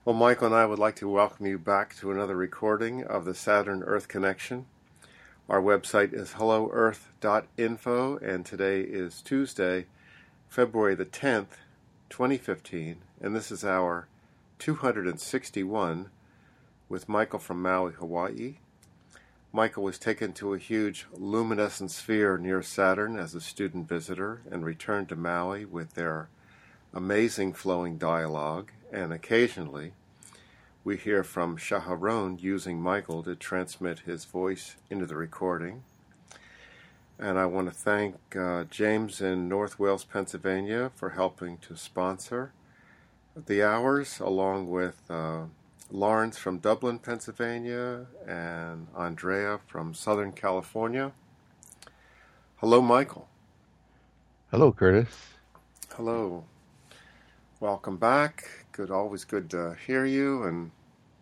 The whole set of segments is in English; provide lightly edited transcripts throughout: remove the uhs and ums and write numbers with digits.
Well, Michael and I would like to welcome you back to another recording of the Saturn Earth Connection. Our website is helloearth.info, and today is Tuesday, February the 10th, 2015, and this is our 261 with Michael from Maui, Hawaii. Michael was taken to a huge luminescent sphere near Saturn as a student visitor and returned to Maui with their amazing flowing dialogue, and occasionally we hear from Shaharon using Michael to transmit his voice into the recording. And I want to thank James in North Wales, Pennsylvania for helping to sponsor the hours, along with Lawrence from Dublin, Pennsylvania, and Andrea from Southern California. Hello, Michael. Hello, Curtis. Hello. Welcome back. Always good to hear you, and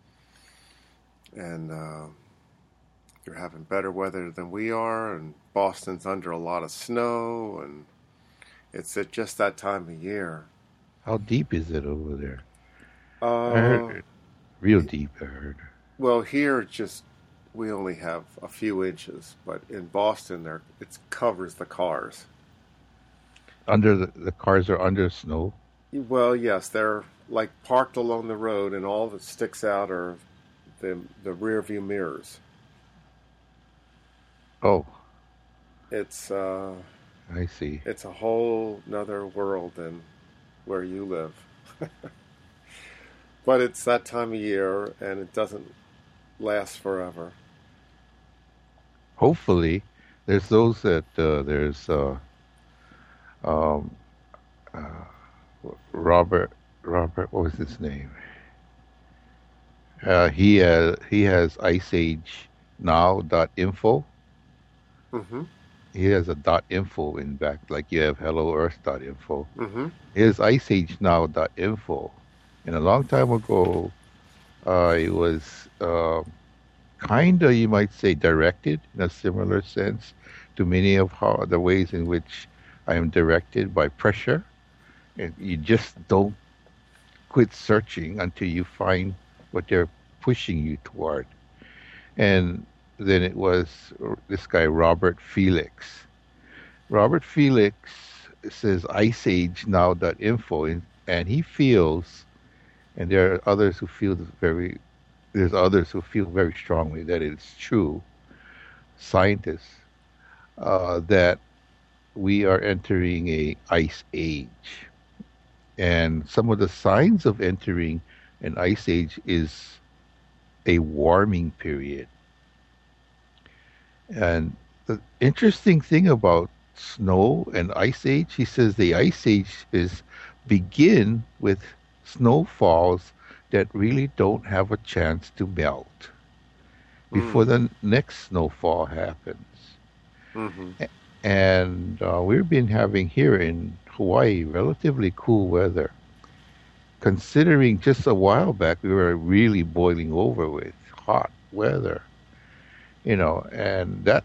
you're having better weather than we are, and Boston's under a lot of snow, and it's at just that time of year. How deep is it over there? I heard real deep, I heard. Well, here we only have a few inches, but in Boston it covers the cars. Under the cars are under snow? Well, yes, they're like parked along the road, and all that sticks out are the rear view mirrors. Oh. It's I see. It's a whole nother world than where you live. But it's that time of year, and it doesn't last forever. Hopefully, there's those that Robert, what was his name? He has iceagenow.info. Mm-hmm. He has a .info in back, like you have helloearth.info. Mm-hmm. His iceagenow.info. And a long time ago, it was kind of, you might say, directed in a similar sense to many of the ways in which I am directed by pressure. And you just don't quit searching until you find what they're pushing you toward. And then it was this guy, Robert Felix. Robert Felix says iceagenow.info, and he feels, and there are others who feel very strongly that it's true, scientists, that we are entering a ice age. And some of the signs of entering an ice age is a warming period. And the interesting thing about snow and ice age, he says the ice age begin with snowfalls that really don't have a chance to melt before the next snowfall happens. Mm-hmm. And we've been having here in Hawaii relatively cool weather. Considering just a while back we were really boiling over with hot weather, and that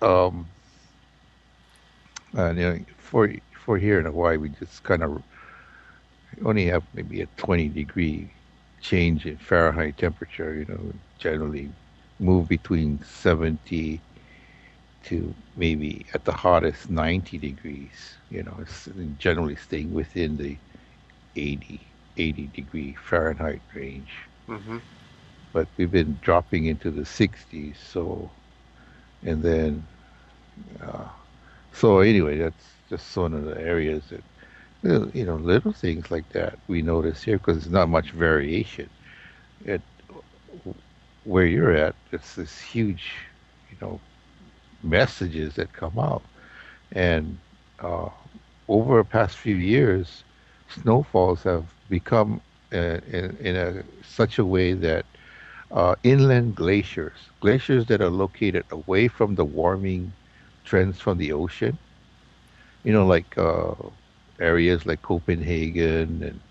for here in Hawaii we just kind of only have maybe a 20-degree change in Fahrenheit temperature. Generally move between 70 to maybe at the hottest 90 degrees. It's generally staying within the 80 degree Fahrenheit range. Mm-hmm. But we've been dropping into the 60s. And then anyway, that's just one of the areas that, little things like that we notice here, because there's not much variation. Where you're at, it's this huge, messages that come out. And over the past few years, snowfalls have become in such a way that inland glaciers that are located away from the warming trends from the ocean, like areas like Copenhagen and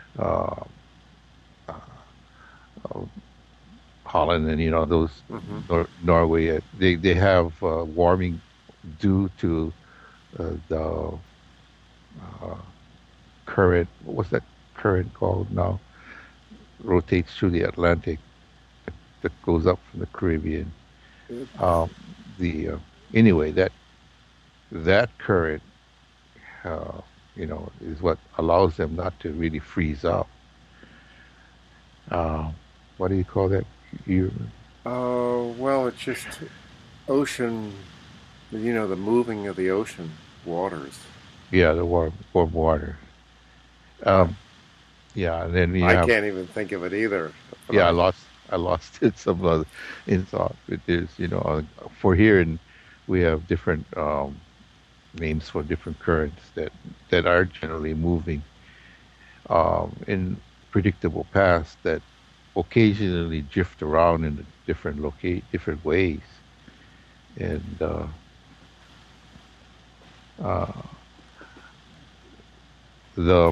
Holland and those Norway, they have warming due to the current. What's that current called now? rotates through the Atlantic that goes up from the Caribbean. Um, the Anyway, that current, uh, is what allows them not to really freeze up. Uh, what do you call that? You, Well, it's just ocean, the moving of the ocean waters. yeah, the warm water. I, Um, yeah, and then you I have can't even think of it either. But yeah, I lost it. Some other in thought. It is for here, and we have different names for different currents that are generally moving in predictable paths that occasionally drift around in different ways, and uh, the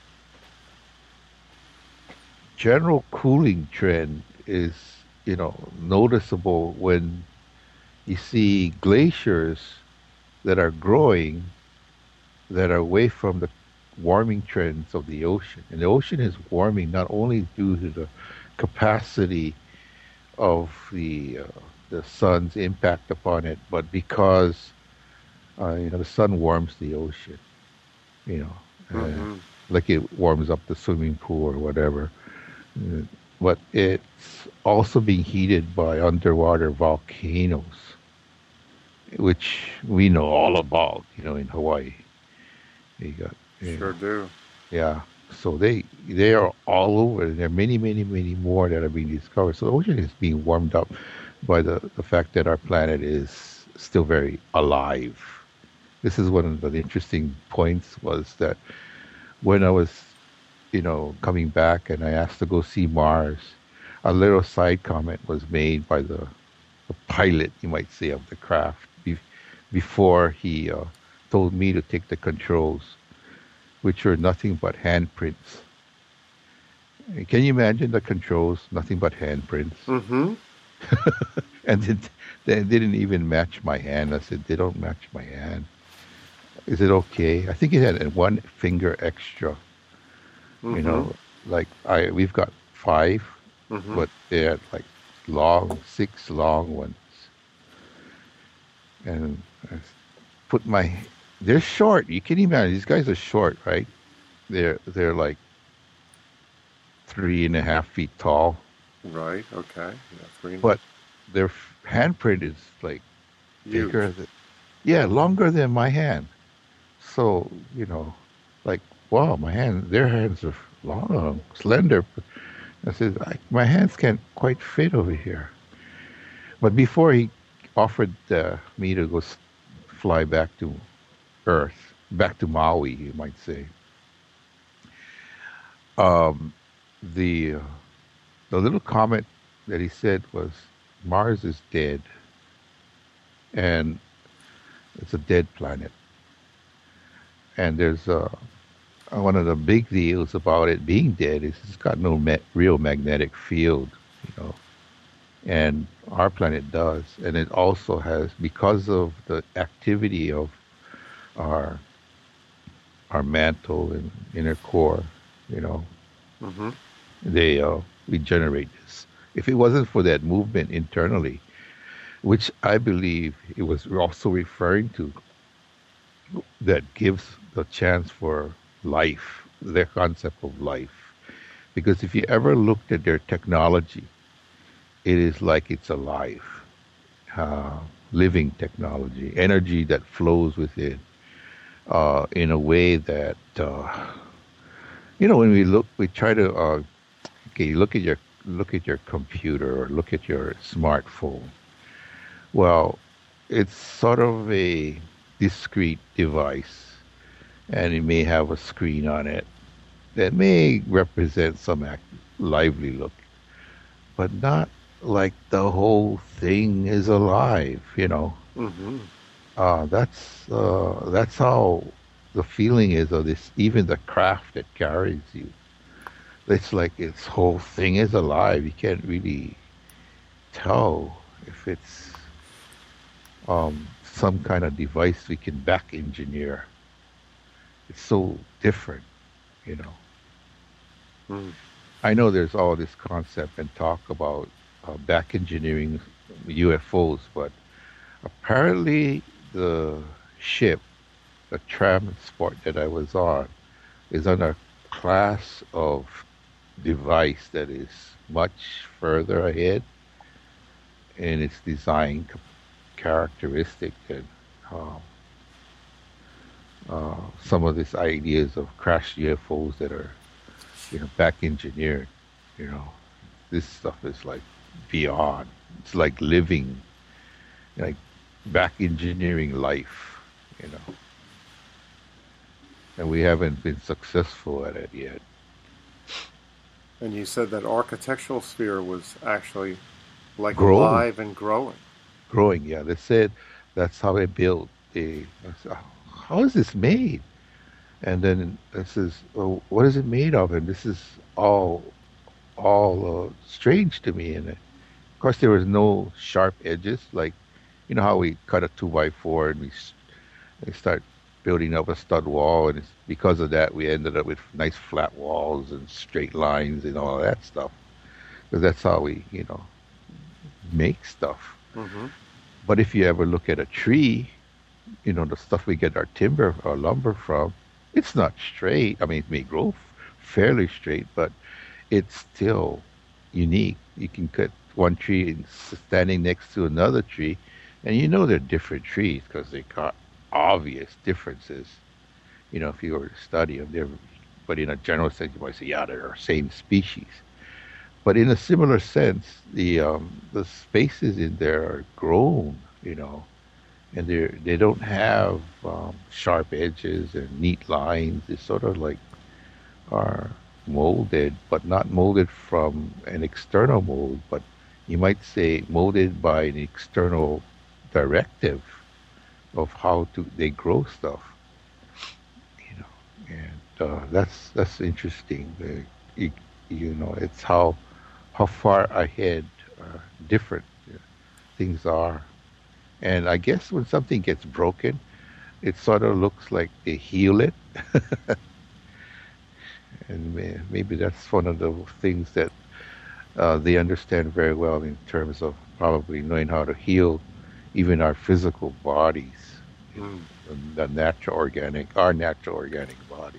general cooling trend is noticeable when you see glaciers that are growing that are away from the warming trends of the ocean. And the ocean is warming not only due to the capacity of the sun's impact upon it, but because the sun warms the ocean. You know, hmm like it warms up the swimming pool or whatever. Uh, But it's also being heated by underwater volcanoes, which we know all about. In Hawaii, you got yeah. sure do. Yeah. So they are all over. There are many, many, many more that are being discovered. So the ocean is being warmed up by the fact that our planet is still very alive. This is one of the interesting points was that when I was, coming back and I asked to go see Mars, a little side comment was made by the pilot, you might say, of the craft before he told me to take the controls, which are nothing but handprints. Can you imagine the controls? Nothing but handprints. hmm And they didn't even match my hand. I said, they don't match my hand. Is it okay? I think it had one finger extra. You hmm know, like we've got five, hmm but they're like six long ones. And I put my, they're short. You can imagine these guys are short, right? They're like 3.5 feet tall, Right. Okay. Yeah, three and a half. but their handprint is like bigger Huge. than, yeah, longer than my hand. So, like, wow, their hands are long, slender. I said, my hands can't quite fit over here. But before he offered me to go fly back to Earth, back to Maui, you might say, um, the uh, the little comment that he said was, Mars is dead, and it's a dead planet. And there's one of the big deals about it being dead is it's got no real magnetic field, you know, and our planet does. And it also has, because of the activity of our our mantle and inner core, you know, hmm they we generate this. If it wasn't for that movement internally, which I believe it was also referring to, that gives the chance for life, their concept of life. Because if you ever looked at their technology, it is like it's alive, uh, living technology, energy that flows within in a way that, when we try to, okay, look at your computer or look at your smartphone. Well, it's sort of a discrete device, and it may have a screen on it that may represent some lively look, but not like the whole thing is alive. hmm That's how the feeling is of this. Even the craft that carries you, it's like its whole thing is alive. You can't really tell if it's some kind of device we can back engineer. It's so different, you know. mm I know there's all this concept and talk about back engineering UFOs, but apparently the ship, the transport that I was on, is on a class of device that is much further ahead in its design characteristic than um, some of these ideas of crash UFOs that are, back engineered. You know, this stuff is like beyond. It's like living, like back engineering life. You know, and we haven't been successful at it yet. And you said that architectural sphere was actually like Growing, alive and growing. growing. Yeah, they said that's how they built the. I said, how is this made? And then this is, oh, what is it made of? And this is all strange to me. And of course, there was no sharp edges, like how we cut a 2x4 and we start building up a stud wall, and it's because of that we ended up with nice flat walls and straight lines and all of that stuff. Because that's how we make stuff. Hmm. But if you ever look at a tree, the stuff we get our timber or lumber from, it's not straight. I mean, it may grow fairly straight, but it's still unique. You can cut one tree and standing next to another tree, and they're different trees because they got obvious differences. If you were to study them, but in a general sense, you might say, yeah, they're same species. But in a similar sense, the spaces in there are grown, and they don't have sharp edges and neat lines. It's sort of like are molded, but not molded from an external mold, but you might say molded by an external directive of how to they grow stuff, and that's interesting. It's how far ahead different things are, and I guess when something gets broken, it sort of looks like they heal it, and maybe that's one of the things that they understand very well in terms of probably knowing how to heal even our physical bodies, Mm. our natural organic body.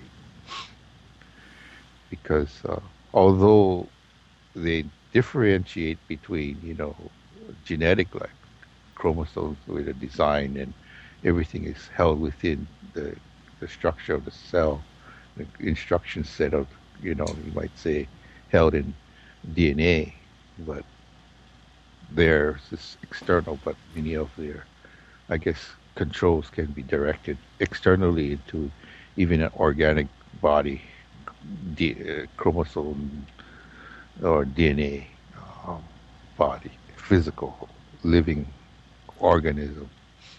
Because although they differentiate between, genetic like chromosomes with a design and everything is held within the structure of the cell, the instruction set of, you might say, held in DNA, but there's this external, but many of their, I guess, controls can be directed externally into even an organic body, chromosome or DNA um, body, physical, living organism.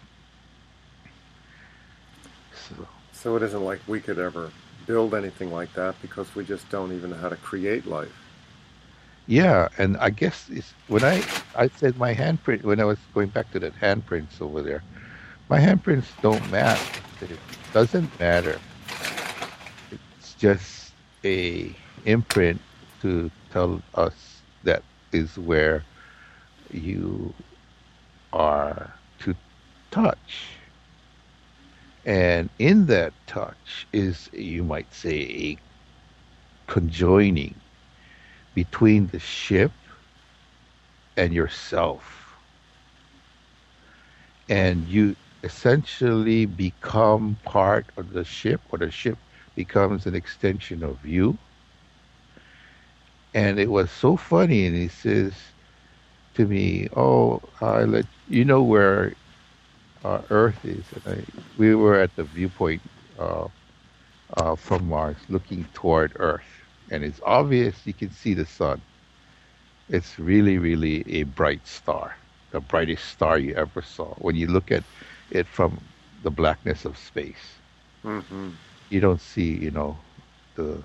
So, So it isn't like we could ever build anything like that because we just don't even know how to create life. yeah, and I guess it's when I said my handprint when I was going back to that handprints over there. My handprints don't matter. It doesn't matter. It's just a imprint to tell us that is where you are to touch. And in that touch is, you might say, a conjoining between the ship and yourself. And you essentially become part of the ship, or the ship becomes an extension of you. And it was so funny. And he says to me, "Oh, I let you know where Earth is." And we were at the viewpoint from Mars, looking toward Earth, and it's obvious you can see the sun. It's really, really a bright star, the brightest star you ever saw. When you look at it from the blackness of space, Hmm. you don't see, the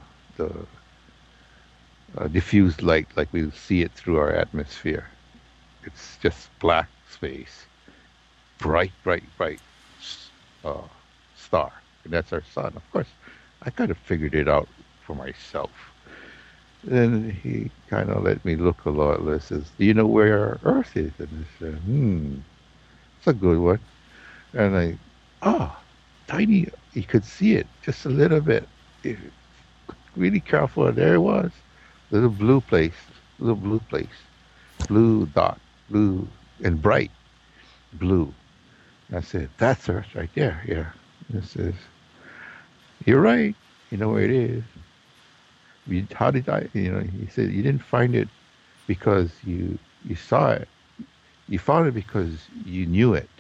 diffused light like we see it through our atmosphere. It's just black space, bright, bright, bright uh, star, and that's our sun. Of course, I kind of figured it out for myself. Then he kind of let me look a lot. He says, "Do you know where Earth is?" And I said, it's a good one. And oh, tiny. You could see it just a little bit. If really careful, and there it was, little blue place, little blue place, blue dot, blue and bright blue. I said, "That's Earth right there." Yeah. It says, "You're right. You know where it is." How did I? He said, "You didn't find it because you saw it. You found it because you knew it."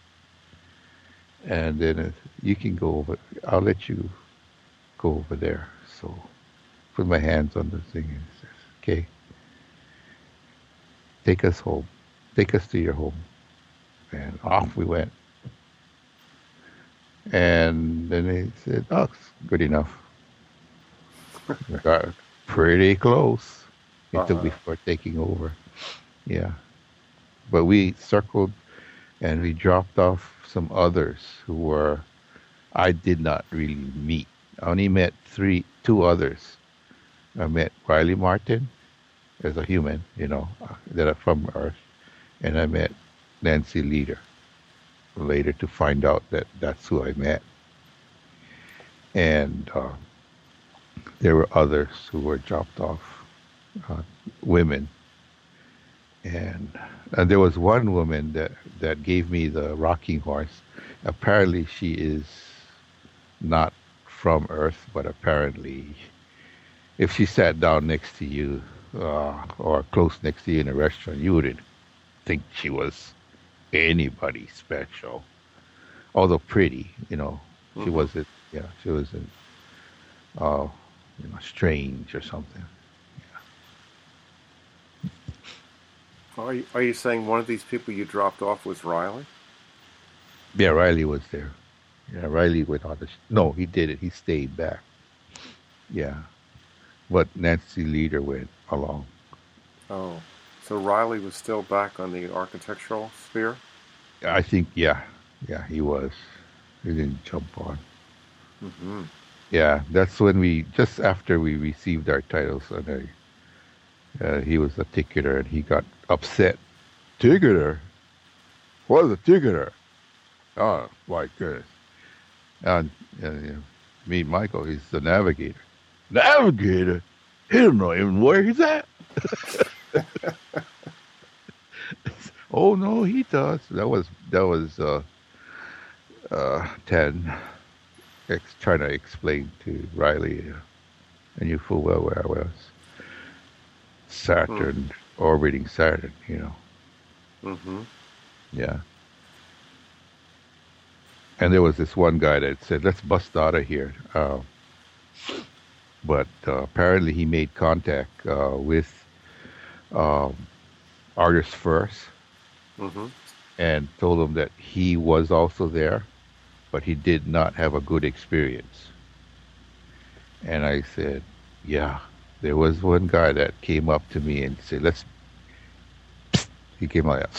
And then you can go over. I'll let you go over there. So put my hands on the thing and says, "Okay, take us home. Take us to your home." And off we went. And then they said, "Oh, it's good enough." We got pretty close. It took before taking over. Yeah. But we circled and we dropped off some others who were I did not really meet. I only met two others. I met Riley Martin as a human, that are from Earth, and I met Nancy Leader later to find out that that's who I met. And there were others who were dropped off, women, and there was one woman that gave me the rocking horse. Apparently, she is not from Earth, but apparently, if she sat down next to you or close next to you in a restaurant, you wouldn't think she was anybody special. Although pretty, she wasn't. Yeah, she wasn't. Strange or something. Are you saying one of these people you dropped off was Riley? Yeah, Riley was there. Yeah, Riley went on the. No, he did it. He stayed back. Yeah, but Nancy Leader went along. Oh, so Riley was still back on the architectural sphere? I think, yeah, he was. He didn't jump on. Mm-hmm. Yeah, that's when just after we received our titles, and he was a ticketer, and he got upset. Ticketer? What is a ticketer? Oh, my goodness. And me and Michael, he's the navigator. Navigator? He don't know even where he's at. Oh no, he does. That was Ten trying to explain to Riley, and you full well where I was. Saturn, orbiting Saturn, Mm-hmm. Yeah. And there was this one guy that said, "Let's bust out of here." But apparently he made contact with Argus first, and told him that he was also there, but he did not have a good experience. And I said, "Yeah, there was one guy that came up to me and said, he came out,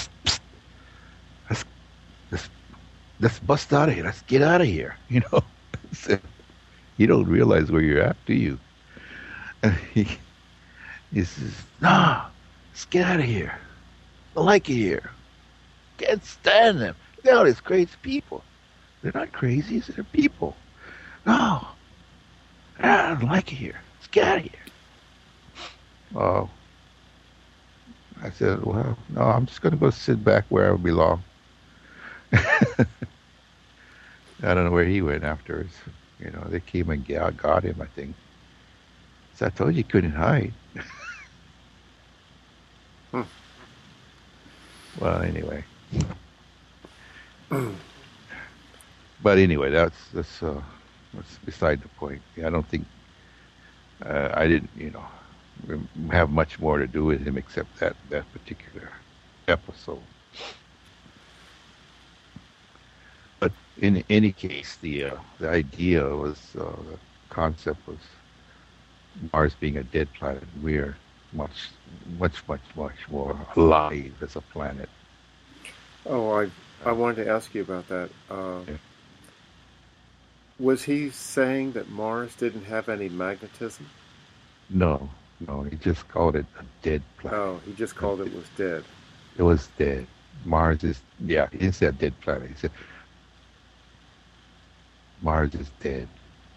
let's bust out of here. Let's get out of here." So, you don't realize where you're at, do you? And he says, "No, let's get out of here. I like it here. Can't stand them. Look at all these crazy people. They're not crazy, they're people. No, I don't like it here. Let's get out of here." Oh, I said, "Well, no, I'm just going to go sit back where I belong." I don't know where he went afterwards. They came and got him, I think. So I told you couldn't hide. Well, anyway. But anyway, that's beside the point. I don't think I didn't, have much more to do with him except that particular episode. But in any case, the idea was the concept was Mars being a dead planet. We're much more alive as a planet. Oh, I wanted to ask you about that. Yeah. Was he saying that Mars didn't have any magnetism? No, no, he just called it a dead planet. Oh, he just A called it de- was dead. It was dead. Mars is, yeah, he didn't say a dead planet. He said Mars is dead.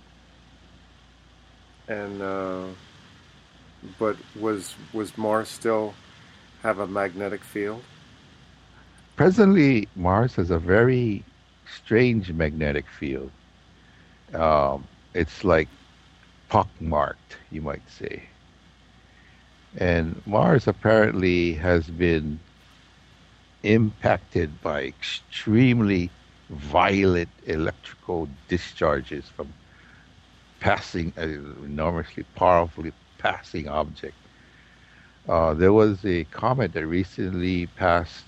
And but was Mars still have a magnetic field? Presently, Mars has a very strange magnetic field. It's like pockmarked, you might say. And Mars apparently has been impacted by extremely violent electrical discharges from passing, enormously powerfully passing object. There was a comet that recently passed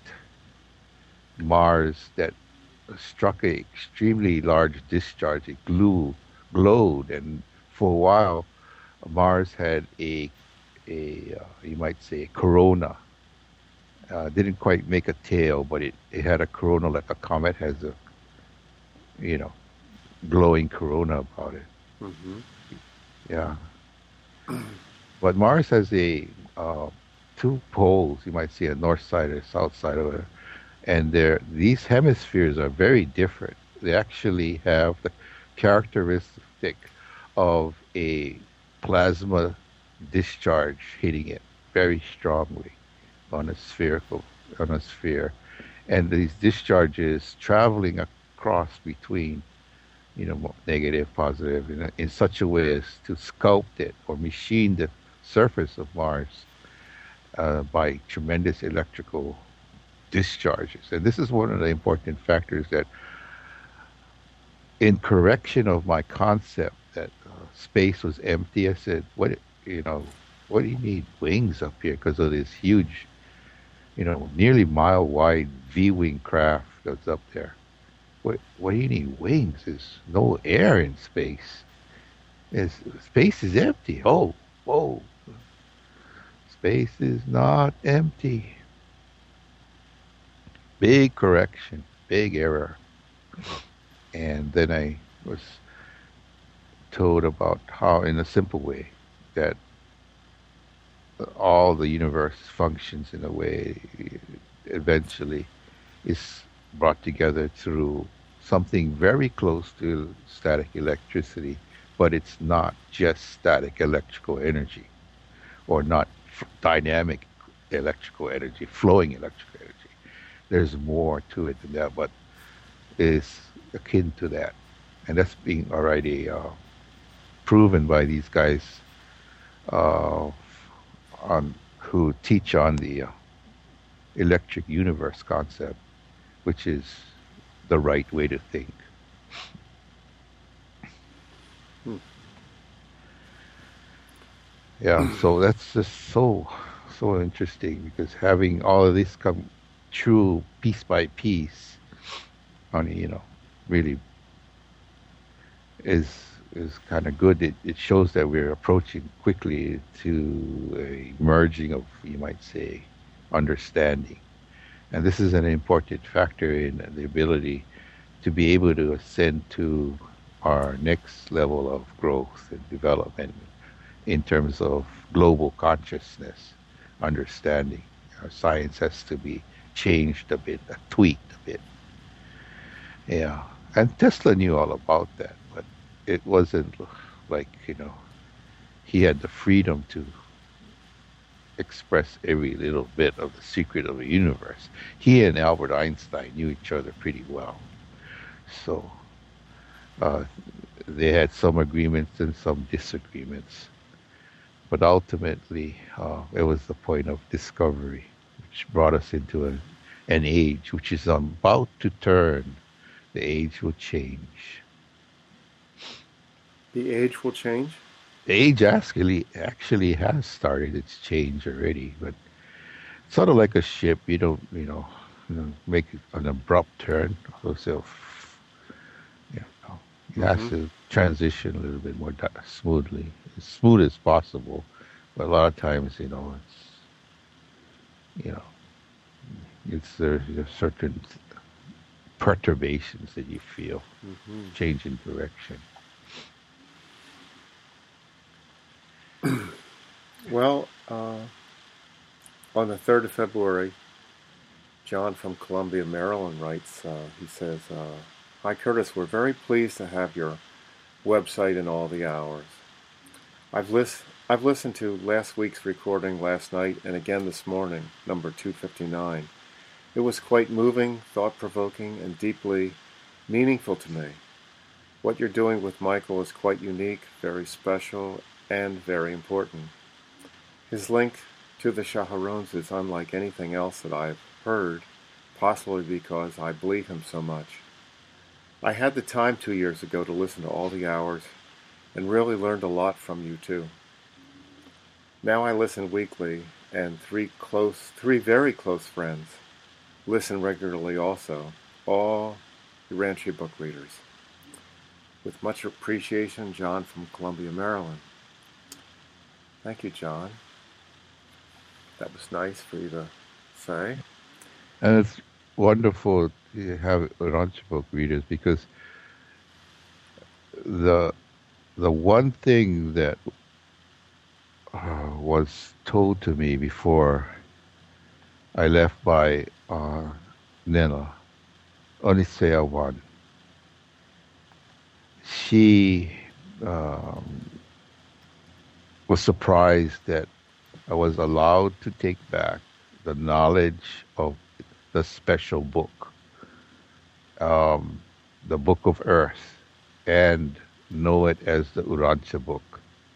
Mars that struck a extremely large discharge. It glowed, and for a while, Mars had a you might say a corona. Didn't quite make a tail, but it had a corona like a comet has a you know glowing corona about it. Mm-hmm. Yeah, but Mars has a two poles. You might see a north side or south side of it, and these hemispheres are very different. They actually have the characteristic of a plasma discharge hitting it very strongly on a spherical on a sphere, and these discharges traveling across between negative, positive, in such a way as to sculpt it or machine the surface of Mars by tremendous electrical discharges. And this is one of the important factors that, in correction of my concept that space was empty, I said, what do you need wings up here because of this huge, nearly mile wide V-wing craft that's up there? What do you need wings? There's no air in space. Space is empty. Oh, whoa. Space is not empty. Big correction, big error. And then I was told about how, in a simple way, that all the universe functions in a way eventually is brought together through something very close to static electricity, but it's not just static electrical energy or not dynamic electrical energy, flowing electrical energy. There's more to it than that, but is akin to that. And that's being already proven by these guys uh, on who teach on the electric universe concept, which is the right way to think. Hmm. Yeah, so that's just so interesting because having all of this come true piece by piece on really is is kind of good. It shows that we're approaching quickly to a merging of, you might say, understanding. And this is an important factor in the ability to be able to ascend to our next level of growth and development in terms of global consciousness, understanding. Our science has to be changed a bit, tweaked a bit. Yeah. And Tesla knew all about that, but it wasn't like, he had the freedom to express every little bit of the secret of the universe. He and Albert Einstein knew each other pretty well. So uh, they had some agreements and some disagreements. But ultimately, it was the point of discovery, which brought us into an age which is about to turn. The age will change. The age will change. The age actually has started its change already, but sort of like a ship, make an abrupt turn. So, you it has Mm-hmm. to transition a little bit more smoothly, as smooth as possible. But a lot of times, you know, there's certain perturbations that you feel, Mm-hmm. change in direction. Well, on the 3rd of February, John from Columbia, Maryland writes, he says, Hi Curtis, we're very pleased to have your website in all the hours. I've listened to last week's recording last night and again this morning, number 259. It was quite moving, thought-provoking, and deeply meaningful to me. What you're doing with Michael is quite unique, very special, and very important. His link to the Shaharons is unlike anything else that I've heard, possibly because I believe him so much. I had the time 2 years ago to listen to all the hours and really learned a lot from you too. Now I listen weekly, and three very close friends listen regularly also, all Urantia book readers. With much appreciation, John from Columbia, Maryland. Thank you, John. That was nice for you to say. And it's wonderful to have Urantia book readers because the one thing that was told to me before I left by Nena, Onisea 1, she was surprised that I was allowed to take back the knowledge of the special book, the Book of Earth, and know it as the Urantia book.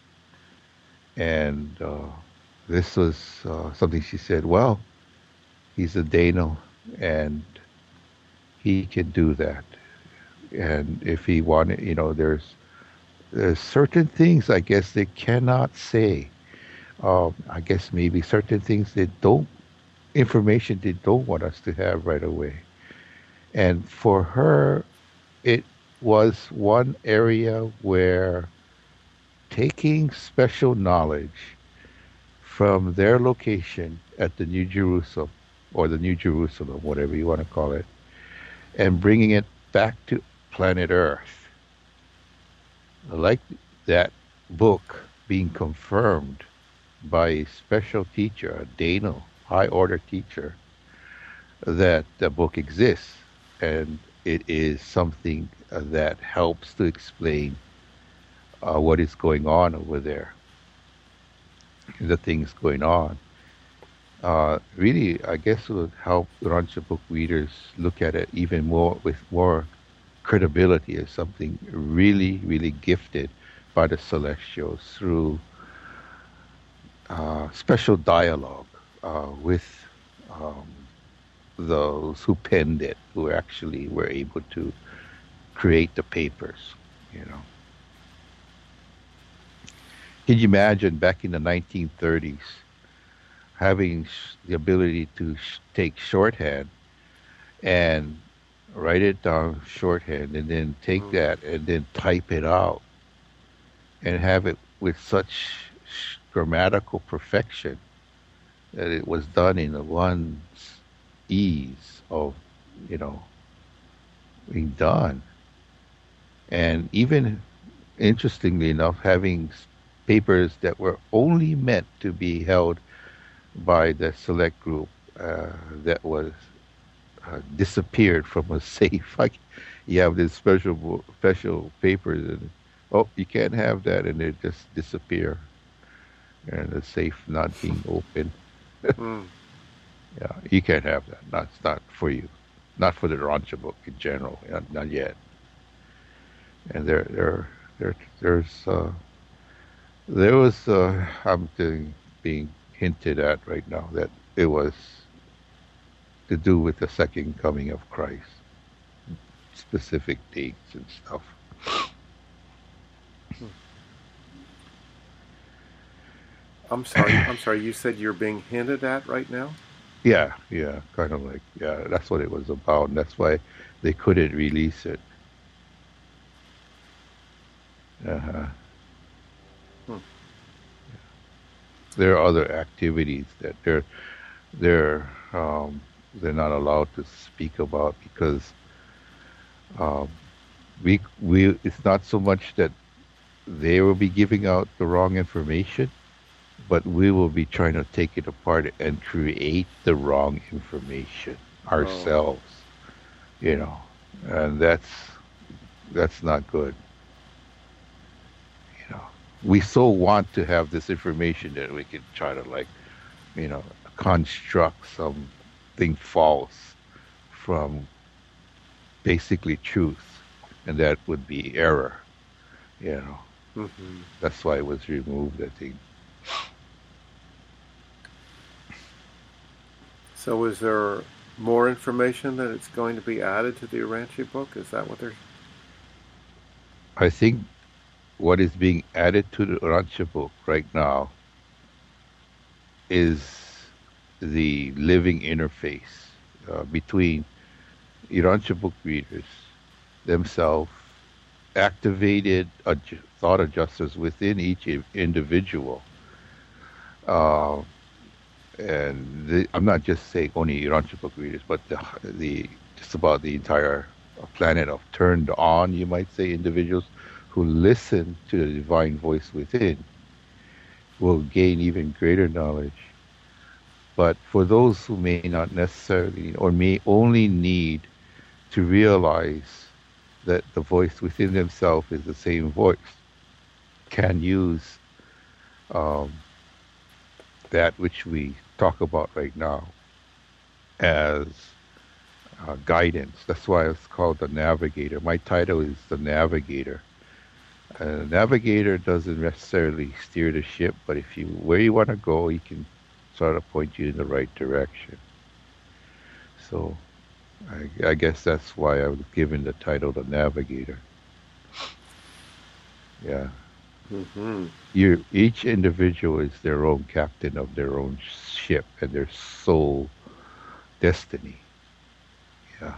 And this was something she said, well, he's a Dano, and he can do that. And if he wanted, there's certain things I guess they cannot say. I guess maybe certain things information they don't want us to have right away. And for her, it was one area where taking special knowledge from their location at the New Jerusalem, or the New Jerusalem, whatever you want to call it, and bringing it back to planet Earth, like that book being confirmed by a special teacher, a Dano, high-order teacher, that the book exists, and it is something that helps to explain what is going on over there, the things going on. Really, I guess it would help Urantia book readers look at it even more with more credibility as something really, really gifted by the Celestials through special dialogue with those who penned it, who actually were able to create the papers, Can you imagine back in the 1930s having the ability to take shorthand and write it down shorthand and then take that and then type it out and have it with such grammatical perfection that it was done in one ease of, being done. And even, interestingly enough, having papers that were only meant to be held by the select group that was disappeared from a safe. Like you have this special papers, and you can't have that, and they just disappear, and the safe not being open. Yeah, you can't have that. It's not for you, not for the Urantia book in general. Not yet. And there was something being hinted at right now that it was to do with the second coming of Christ, specific dates and stuff. I'm sorry. You said you're being hinted at right now? Yeah, kind of like, that's what it was about, and that's why they couldn't release it. There are other activities that they're not allowed to speak about because we it's not so much that they will be giving out the wrong information, but we will be trying to take it apart and create the wrong information Oh. ourselves, you know, and that's not good. You know, we so want to have this information that we can try to like, you know, construct something false from basically truth, and that would be error. You know, Hmm. that's why it was removed, I think. So is there more information that it's going to be added to the Urantia book? Is that what they're... I think what is being added to the Urantia book right now is the living interface between Urantia book readers themselves, activated thought adjusters within each individual. Uh, I'm not just saying only Urantia book readers, but the just about the entire planet of turned on, you might say, individuals who listen to the divine voice within will gain even greater knowledge. But for those who may not necessarily or may only need to realize that the voice within themselves is the same voice, can use um, that which we talk about right now as guidance. That's why it's called the Navigator. My title is the Navigator. The Navigator doesn't necessarily steer the ship, but if you where you want to go, he can sort of point you in the right direction. So I guess that's why I was given the title the Navigator. Yeah. Hmm. Each individual is their own captain of their own ship and their soul destiny. Yeah.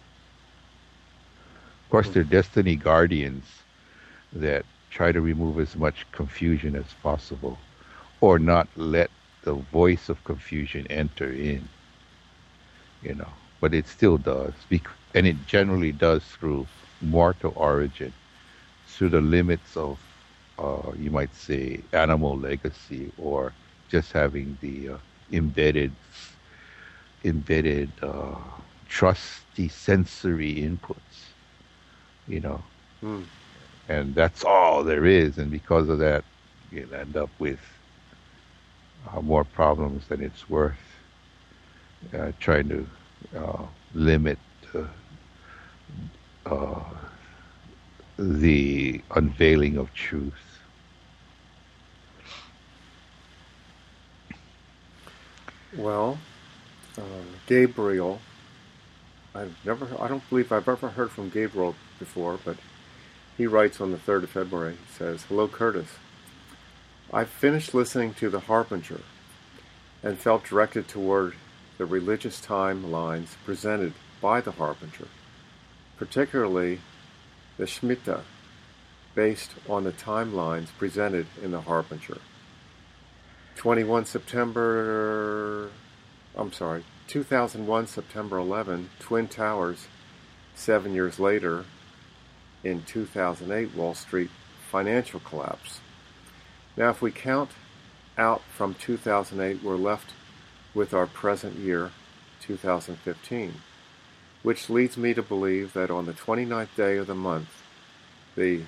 Of course, they're destiny guardians that try to remove as much confusion as possible or not let the voice of confusion enter in, you know. But it still does. And it generally does through mortal origin, through the limits of, you might say, animal legacy or just having the embedded, trusty sensory inputs, you know. Mm. And that's all there is. And because of that, you'll end up with more problems than it's worth. Trying to limit uh, the unveiling of truth. Well, Gabriel, I don't believe I've ever heard from Gabriel before, but he writes on the 3rd of February. He says, "Hello, Curtis. I've finished listening to The Harbinger and felt directed toward the religious timelines presented by The Harbinger, particularly the Shemitah, based on the timelines presented in The Harbinger. 21 September, 2001, September 11, Twin Towers. 7 years later, in 2008, Wall Street financial collapse. Now, if we count out from 2008, we're left with our present year, 2015, which leads me to believe that on the 29th day of the month, the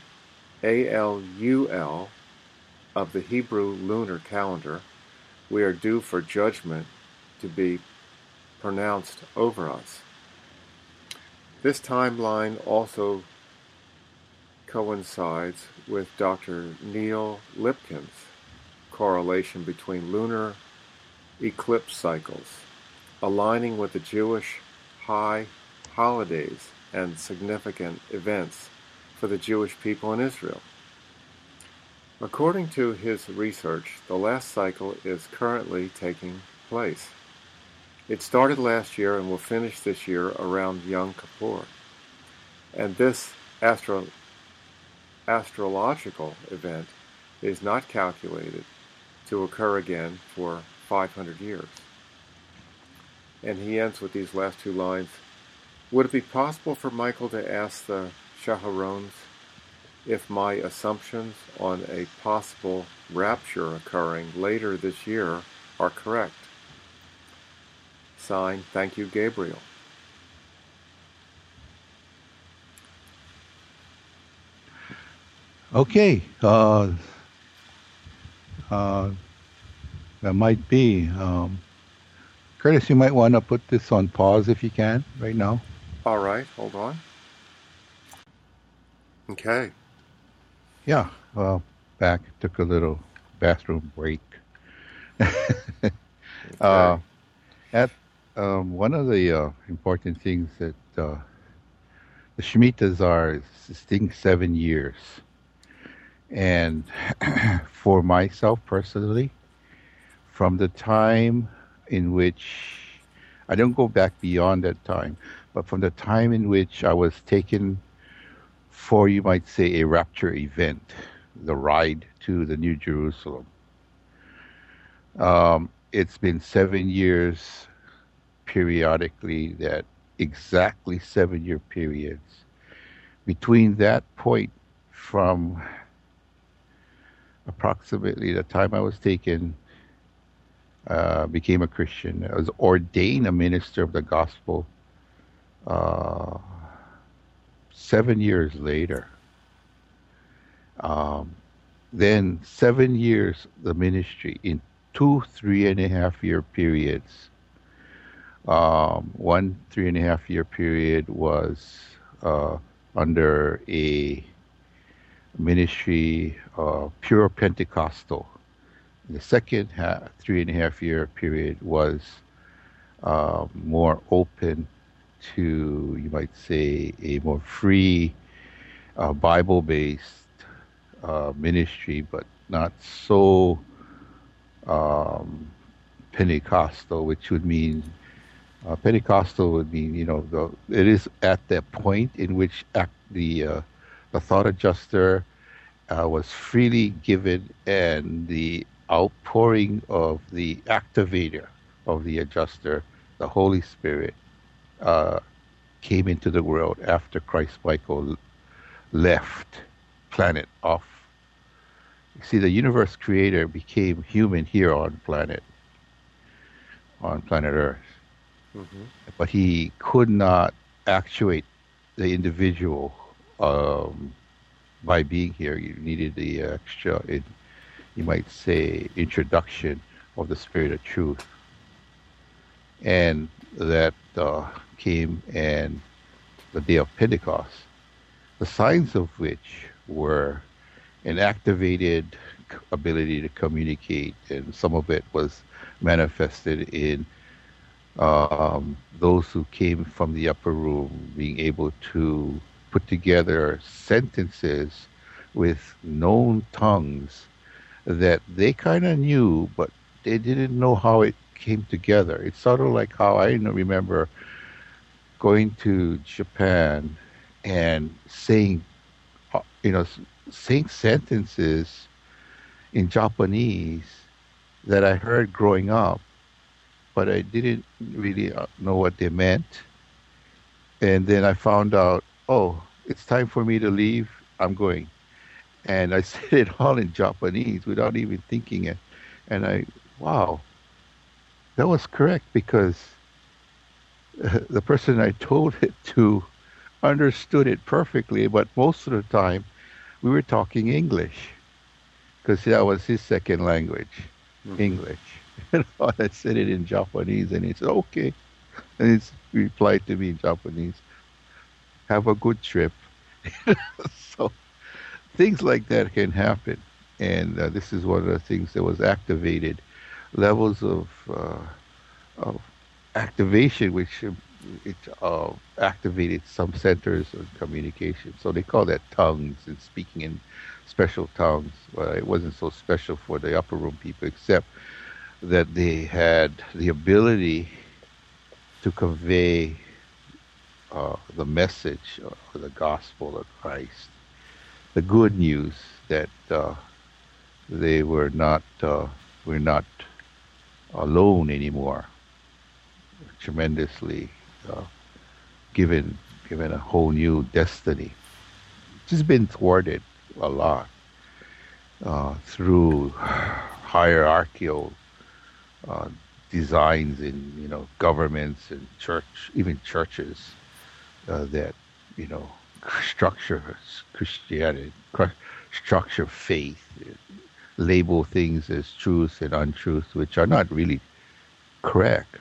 ALUL of the Hebrew lunar calendar, we are due for judgment to be pronounced over us. This timeline also coincides with Dr. Neil Lipkin's correlation between lunar eclipse cycles, aligning with the Jewish high holidays and significant events for the Jewish people in Israel. According to his research, the last cycle is currently taking place. It started last year and will finish this year around Yom Kippur. And this astrological event is not calculated to occur again for 500 years. And he ends with these last two lines. Would it be possible for Michael to ask the Shaharons if my assumptions on a possible rapture occurring later this year are correct. Signed, thank you, Gabriel. Okay. That might be. Curtis, you might want to put this on pause if you can right now. All right, hold on. Okay. Yeah. Well, back. Took a little bathroom break. Okay. At one of the important things that the Shemitahs are is distinct 7 years. And for myself personally, from the time in which I don't go back beyond that time, but from the time in which I was taken for, you might say, a rapture event, the ride to the New Jerusalem. It's been 7 years periodically, that exactly 7 year periods. Between that point, from approximately the time I was taken, became a Christian, I was ordained a minister of the gospel 7 years later. Then 7 years the ministry in 2 3.5 year periods. One 3.5 year period was under a ministry, pure Pentecostal. The second 3.5 year period was more open to, you might say, a more free Bible-based ministry, but not so Pentecostal, which would mean Pentecostal would mean, it is at that point in which the thought adjuster was freely given, and the outpouring of the activator of the adjuster, the Holy Spirit, came into the world after Christ Michael left planet off. You see, the universe creator became human here on planet Earth. Mm-hmm. But he could not actuate the individual by being here. You needed the extra, you might say, introduction of the Spirit of Truth. And that came in the day of Pentecost, the signs of which were an activated ability to communicate, and some of it was manifested in those who came from the upper room being able to put together sentences with known tongues that they kind of knew, but they didn't know how it came together. It's sort of like how I remember going to Japan and saying, saying sentences in Japanese that I heard growing up, but I didn't really know what they meant. And then I found out, oh, it's time for me to leave. I'm going. And I said it all in Japanese without even thinking it. And wow, that was correct, because the person I told it to understood it perfectly, but most of the time we were talking English, because that was his second language, English. And I said it in Japanese, and he said, okay. And he replied to me in Japanese, have a good trip. So things like that can happen. And this is one of the things that was activated. Levels of activation, which it activated some centers of communication. So they call that tongues and speaking in special tongues. Well, it wasn't so special for the upper room people, except that they had the ability to convey the message of the gospel of Christ, the good news that they were not alone anymore. Tremendously given a whole new destiny, which has been thwarted a lot through hierarchical uh, designs in governments and even churches that you know structure Christianity, structure faith, label things as truth and untruth, which are not really correct.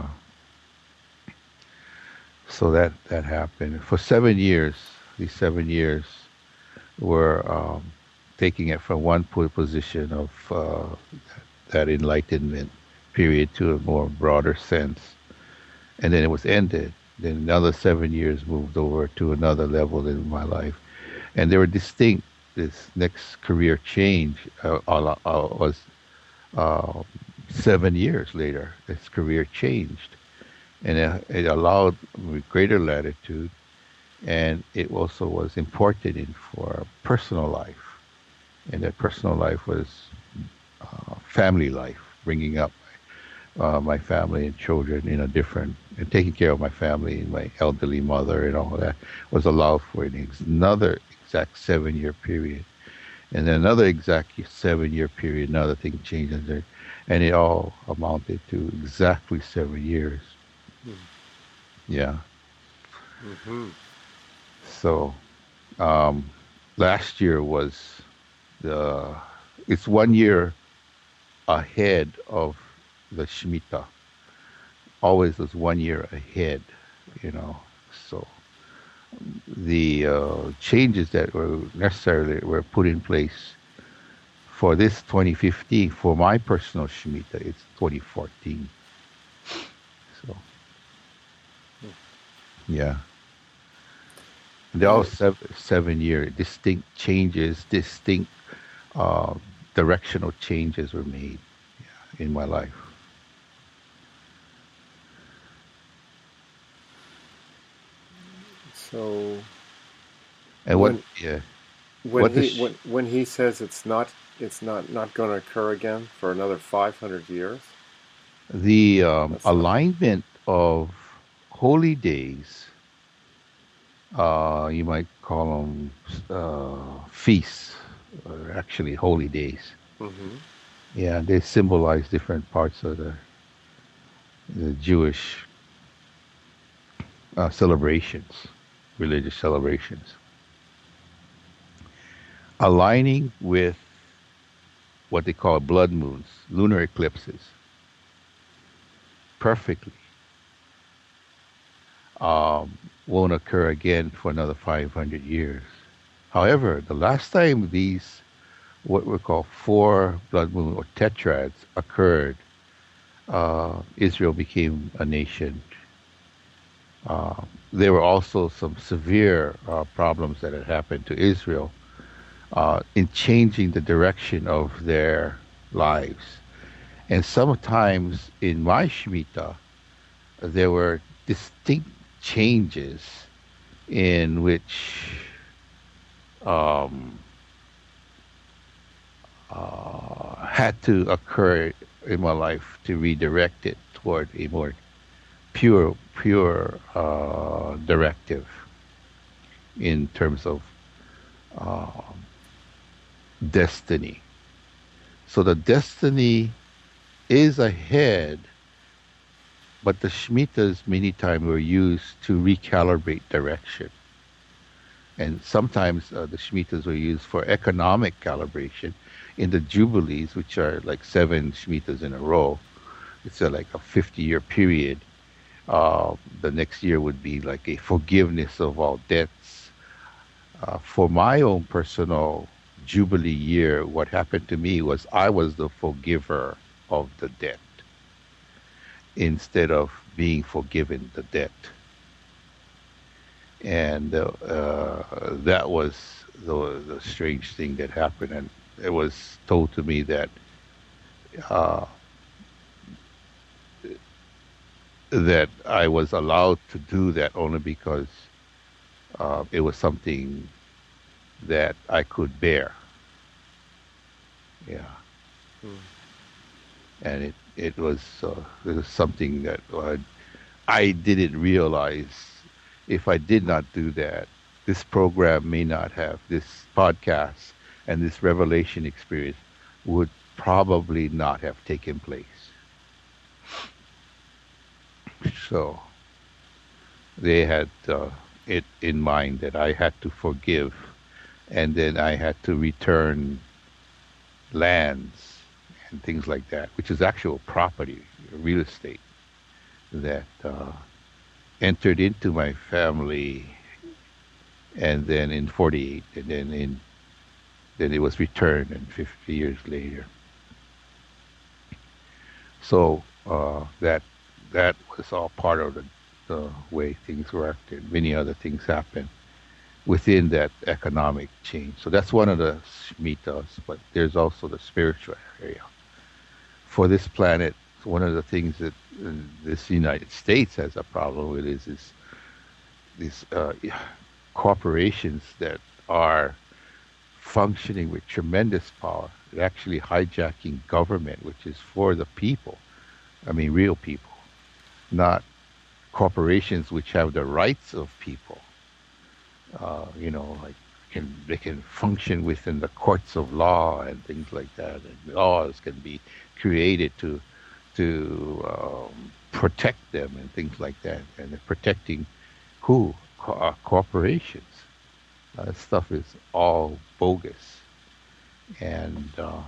So that happened for 7 years. These 7 years were taking it from one position of that enlightenment period to a more broader sense, and then it was ended. Then another 7 years moved over to another level in my life, and they were distinct. This next career change was uh, 7 years later. This career changed, and it allowed me greater latitude, and it also was important in for personal life, and that personal life was family life, bringing up my family and children in a different, and taking care of my family and my elderly mother and all of that was allowed for another exact 7 year period. And then another exact 7 year period, another thing changed there. And it all amounted to exactly 7 years. Yeah. Mm-hmm. So last year was the, it's 1 year ahead of the Shemitah. Always was 1 year ahead, you know. So the changes that were necessarily were put in place for this 2015 for my personal Shemitah, it's 2014. So yeah, they're all And 7 year distinct changes, distinct uh, directional changes were made, yeah, in my life. so And what, when yeah, when what the he when he says it's not going to occur again for another 500 years, the that's not. alignment of holy days, you might call them feasts, or actually holy days. Mm-hmm. Yeah, they symbolize different parts of the Jewish celebrations, religious celebrations, aligning with what they call blood moons, lunar eclipses, perfectly. Won't occur again for another 500 years. However, the last time these, what we call four blood moon or tetrads, occurred, Israel became a nation. There were also some severe problems that had happened to Israel in changing the direction of their lives. And sometimes in my Shemitah, there were distinct changes in which um, had to occur in my life to redirect it toward a more pure directive in terms of uh, destiny. So the destiny is ahead, but the Shemitahs many times were used to recalibrate direction. And sometimes the Shemitahs were used for economic calibration in the Jubilees, which are like 7 Shemitahs in a row. It's like a 50-year period. The next year would be like a forgiveness of all debts. For my own personal Jubilee year, what happened to me was I was the forgiver of the debt instead of being forgiven the debt. And that was the strange thing that happened. And it was told to me that uh, that I was allowed to do that only because it was something that I could bear. Yeah, Mm. and it was something that I didn't realize if I did not do that. this program may not have, this podcast and this revelation experience would probably not have taken place. So they had it in mind that I had to forgive, and then I had to return lands and things like that, which is actual property, real estate, that entered into my family, and then in 48, and then it was returned, and 50 years later. So that was all part of the way things worked, and many other things happened within that economic change. So that's one of the mitos, but there's also the spiritual area. For this planet, one of the things that this United States has a problem with is these corporations that are functioning with tremendous power, actually hijacking government, which is for the people. I mean, real people, not corporations which have the rights of people. Like they can function within the courts of law and things like that, and laws can be created to protect them and things like that, and they're protecting who? Corporations. Stuff is all bogus, and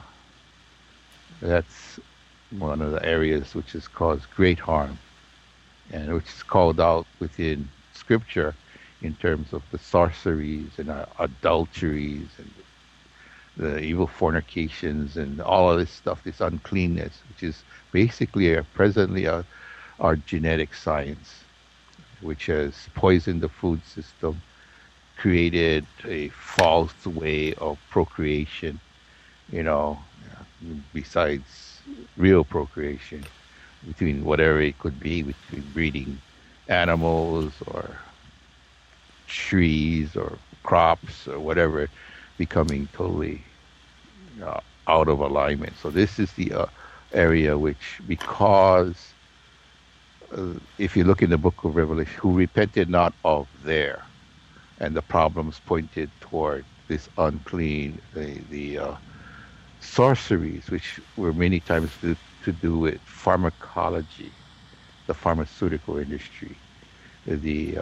that's one of the areas which has caused great harm, and which is called out within Scripture in terms of the sorceries and adulteries and the evil fornications and all of this stuff, this uncleanness, which is basically presently our genetic science, which has poisoned the food system, created a false way of procreation, besides real procreation, between whatever it could be, between breeding animals or trees or crops or whatever, becoming totally out of alignment. So this is the area which, because if you look in the book of Revelation, who repented not of there, and the problems pointed toward this unclean, the sorceries, which were many times to do with pharmacology, the pharmaceutical industry, the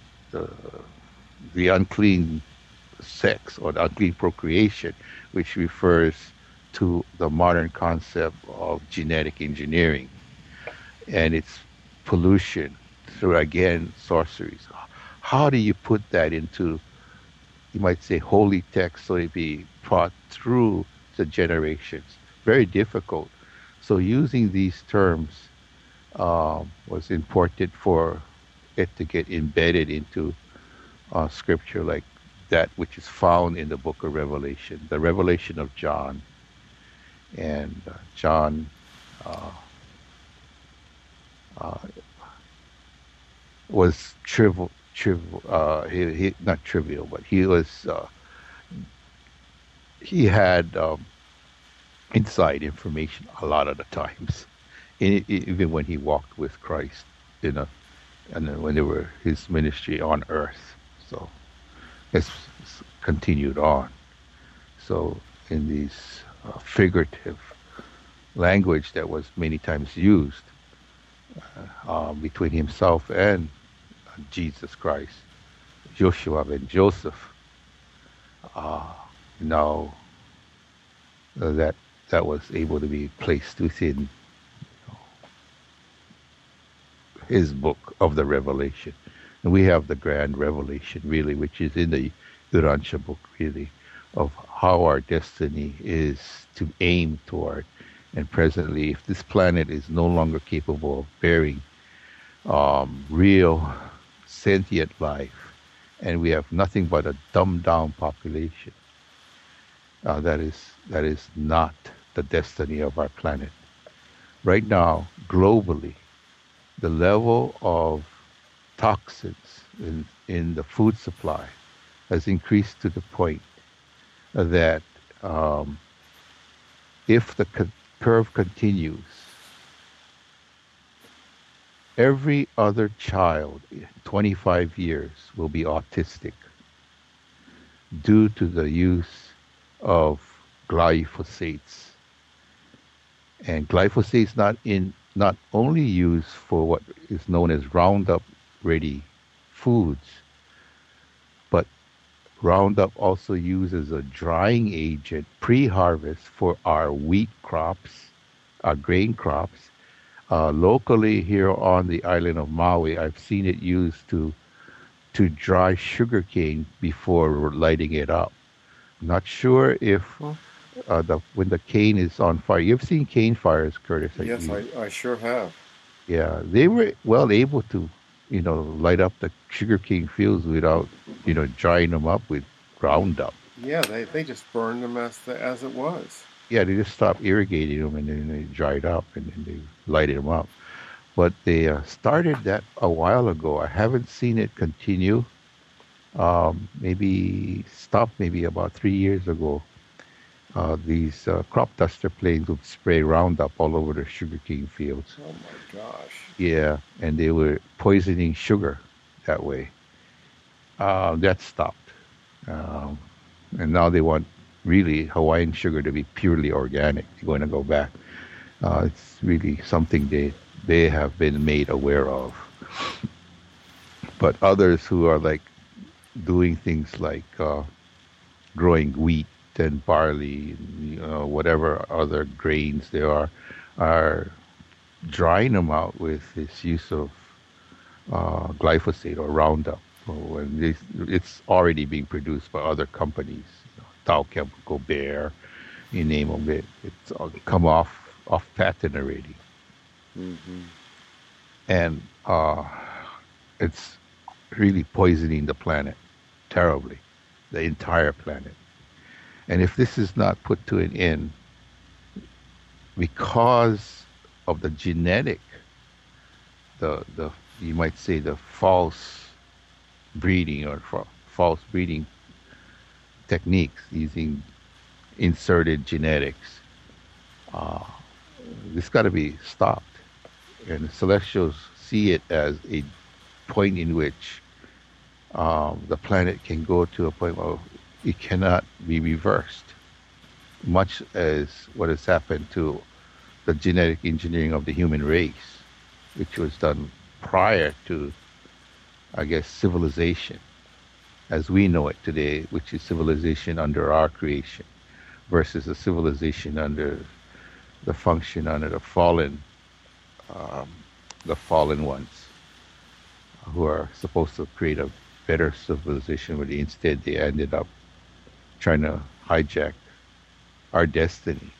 unclean sex or the unclean procreation, which refers to the modern concept of genetic engineering and its pollution through, again, sorceries. How do you put that into, you might say, holy text so it be brought through the generations? Very difficult. So using these terms was important for it to get embedded into Scripture, like that which is found in the book of Revelation, the revelation of John. And John was not trivial, but he had inside information a lot of the times, even when he walked with Christ, and then when they were his ministry on earth. So it's continued on. So in these figurative language that was many times used between himself and Jesus Christ, Joshua and Joseph, now that was able to be placed within his book of the Revelation. And we have the grand revelation, really, which is in the Urantia book, really, of how our destiny is to aim toward. And presently, if this planet is no longer capable of bearing real sentient life, and we have nothing but a dumbed down population, that is not the destiny of our planet. Right now, globally, the level of toxins in the food supply has increased to the point that if the curve continues, every other child in 25 years will be autistic. due to the use of glyphosates. And glyphosate is not only used for what is known as Roundup Ready foods, but Roundup also used as a drying agent pre-harvest for our wheat crops, our grain crops. Locally here on the island of Maui, I've seen it used to dry sugarcane before lighting it up. Not sure if Well, the when the cane is on fire. You've seen cane fires, Curtis. yes, I sure have. Yeah, they were well able to, light up the sugarcane fields without, drying them up with Roundup. Yeah, they just burned them as it was. Yeah, they just stopped irrigating them and then they dried up and then they lighted them up. But they started that a while ago. I haven't seen it continue. Maybe stopped maybe about 3 years ago. These crop duster planes would spray Roundup all over the sugarcane fields. Oh my gosh. Yeah, and they were poisoning sugar that way. That stopped. Um, and now they want really Hawaiian sugar to be purely organic. They're going to go back. It's really something they have been made aware of. But others who are like doing things like growing wheat and barley, whatever other grains there are drying them out with this use of glyphosate or Roundup. And it's already being produced by other companies, Dow Chemical, Bayer, you name them. It's all come off patent already, Hmm. and it's really poisoning the planet terribly, the entire planet. And if this is not put to an end, because of the genetic, the you might say the false breeding or false breeding techniques using inserted genetics, uh, this got to be stopped. And the celestials see it as a point in which the planet can go to a point where it cannot be reversed, much as what has happened to the genetic engineering of the human race, which was done prior to, I guess, civilization as we know it today, which is civilization under our creation, versus a civilization under the function under um, the fallen ones, who are supposed to create a better civilization, but instead they ended up trying to hijack our destiny.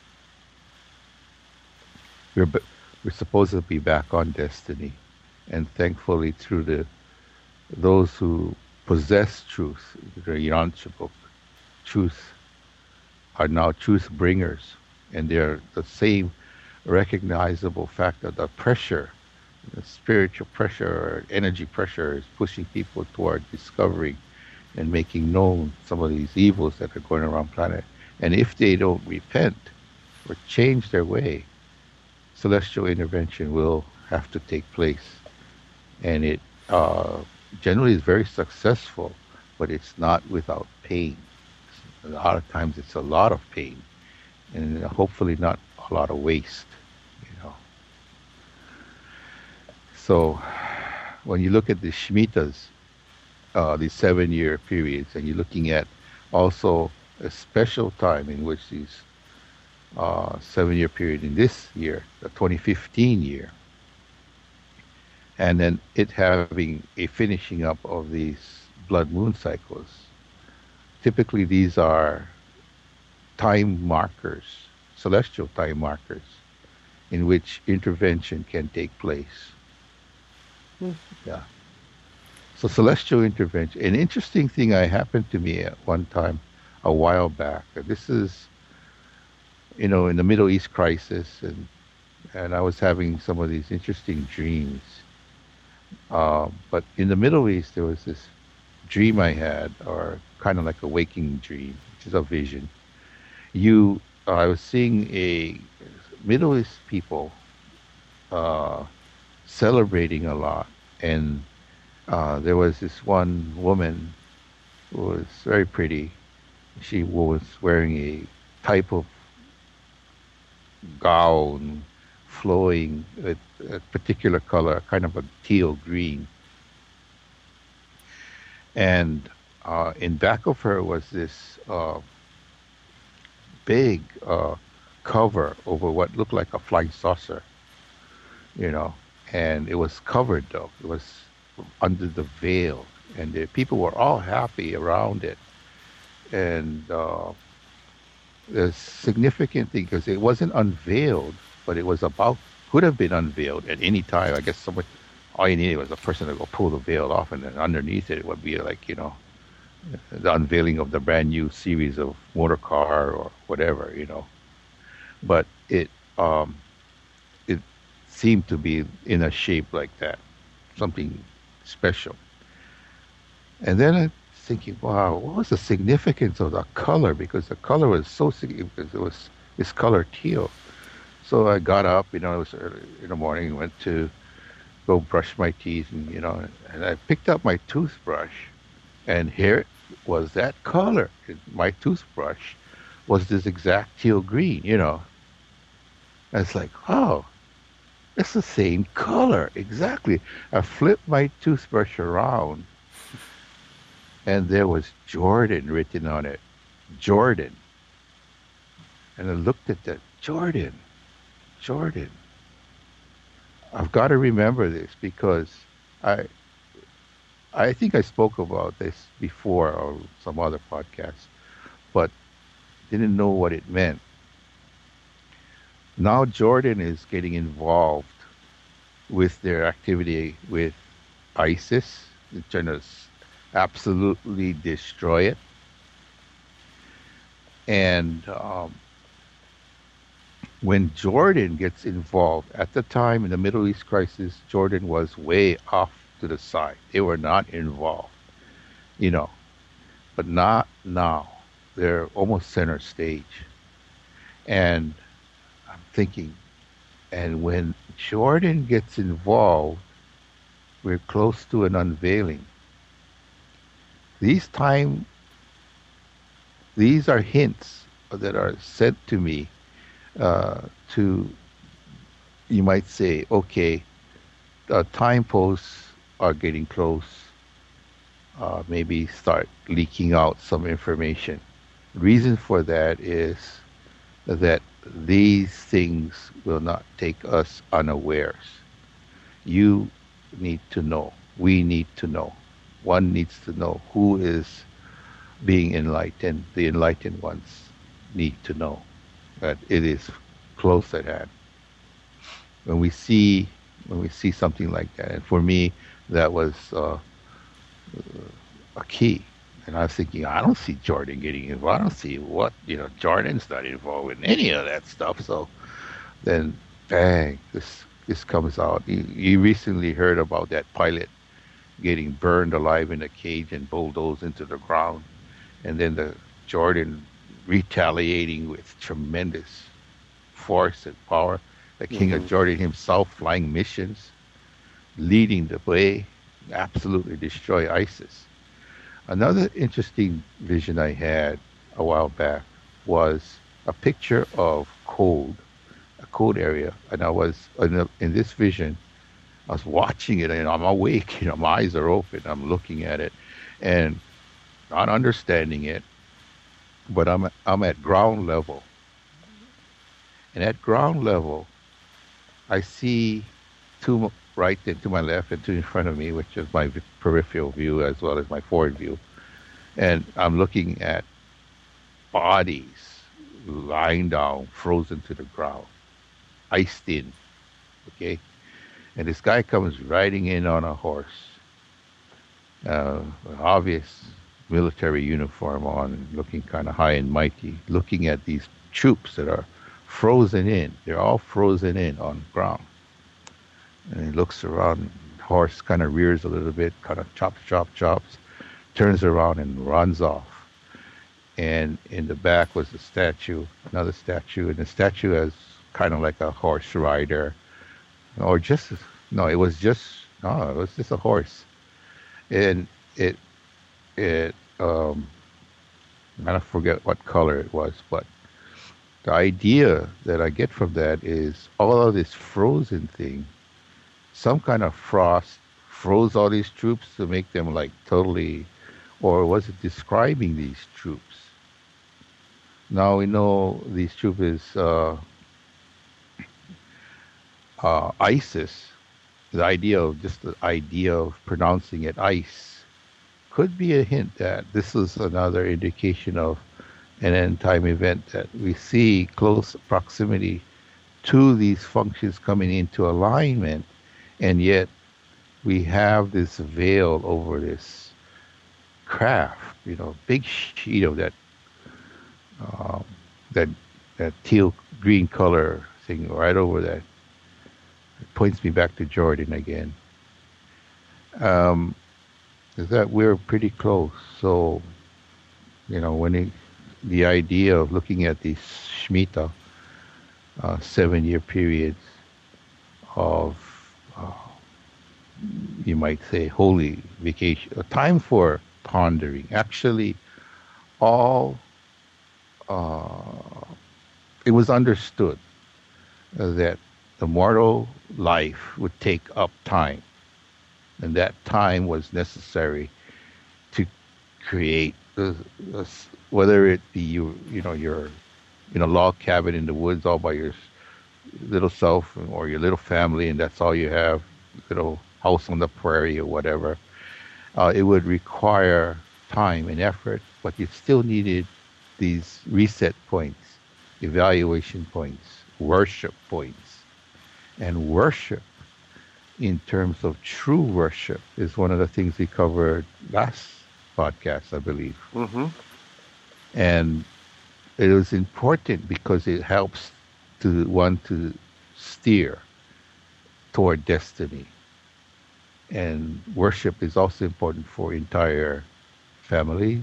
We're b- we're supposed to be back on destiny, and thankfully, through those who possess truth, the Yanchabuk, truth, are now truth bringers, and they're the same recognizable fact that the pressure, the spiritual pressure or energy pressure, is pushing people toward discovering and making known some of these evils that are going around planet. And if they don't repent or change their way, celestial intervention will have to take place. And it generally is very successful, but it's not without pain. A lot of times it's a lot of pain, and hopefully not a lot of waste. You know. So when you look at the Shemitahs, these 7 year periods, and you're looking at also a special time in which these 7 year period in this year, the 2015 year, and then it having a finishing up of these blood moon cycles. Typically, these are time markers, celestial time markers, in which intervention can take place. Hmm. Yeah. So celestial intervention. An interesting thing I happened to me at one time a while back. This is, in the Middle East crisis, and I was having some of these interesting dreams. But in the Middle East, there was this dream I had, or kind of like a waking dream, which is a vision. I was seeing a Middle East people uh, celebrating a lot, and there was this one woman who was very pretty, She was wearing a type of gown flowing with a particular color, kind of a teal green. And in back of her was this big cover over what looked like a flying saucer, you know, and it was covered though. It was under the veil, and the people were all happy around it. And the significant thing, because it wasn't unveiled, but it was about could have been unveiled at any time. I guess someone, all you needed was a person to go pull the veil off, and then underneath it, it would be like the unveiling of the brand new series of motor car or whatever, But it seemed to be in a shape like that, something special. And then I'm thinking, wow, what was the significance of the color? Because the color was so significant, because it was this color teal. So I got up, it was early in the morning, went to go brush my teeth, and I picked up my toothbrush, and here was that color. My toothbrush was this exact teal green. And it's like, oh, it's the same color, exactly. I flipped my toothbrush around, and there was Jordan written on it. Jordan. And I looked at that. Jordan. I've got to remember this because I I think I spoke about this before or some other podcast, but didn't know what it meant. Now Jordan is getting involved with their activity with ISIS. They're trying to absolutely destroy it. And when Jordan gets involved, at the time in the Middle East crisis, Jordan was way off to the side. They were not involved, you know, but not now. They're almost center stage. And I'm thinking, and when Jordan gets involved, we're close to an unveiling. These time, these are hints that are sent to me to, you might say, okay, time posts are getting close. Maybe start leaking out some information. Reason for that is that these things will not take us unawares. You need to know. We need to know. One needs to know who is being enlightened. The enlightened ones need to know that it is close at hand. When we see something like that, and for me, that was a key. And I was thinking, I don't see Jordan getting involved. I don't see Jordan's not involved in any of that stuff. So then, bang, this comes out. You recently heard about that pilot getting burned alive in a cage and bulldozed into the ground, and then the Jordan retaliating with tremendous force and power. The King of Hmm. Jordan himself flying missions, leading the way, absolutely destroy ISIS. Another interesting vision I had a while back was a picture of a cold area, and I was in this vision. I was watching it, and I'm awake. My eyes are open. I'm looking at it, and not understanding it, but I'm at ground level, and at ground level, I see to right and to my left and to in front of me, which is my peripheral view as well as my forward view, and I'm looking at bodies lying down, frozen to the ground, iced in. Okay, and this guy comes riding in on a horse, obvious military uniform on, looking kind of high and mighty, looking at these troops that are frozen in. They're all frozen in on ground. And he looks around, horse kind of rears a little bit, kind of chops, turns around and runs off. And in the back was a statue, another statue, and the statue has kind of like a horse rider, or just no, it was just a horse, and it I don't forget what color it was, but the idea that I get from that is all of this frozen thing, some kind of frost froze all these troops to make them like totally, or was it describing these troops? Now we know these troops is ISIS. The idea of pronouncing it ice could be a hint that this is another indication of an end time event that we see close proximity to these functions coming into alignment, and yet we have this veil over this craft, big sheet of um, that that teal green color thing right over that. It points me back to Jordan again. Um, is that we're pretty close. So, the idea of looking at these Shemitah 7-year periods of, uh, you might say, holy vacation, a time for pondering. Actually, all uh, it was understood that the mortal life would take up time, and that time was necessary to create whether it be you're in a log cabin in the woods all by your little self or your little family, and that's all you have, little house on the prairie or whatever. It would require time and effort, but you still needed these reset points, evaluation points, worship points. And worship, in terms of true worship, is one of the things we covered last podcast, I believe. Mm-hmm. And it was important because it helps to one to steer toward destiny. And worship is also important for entire families,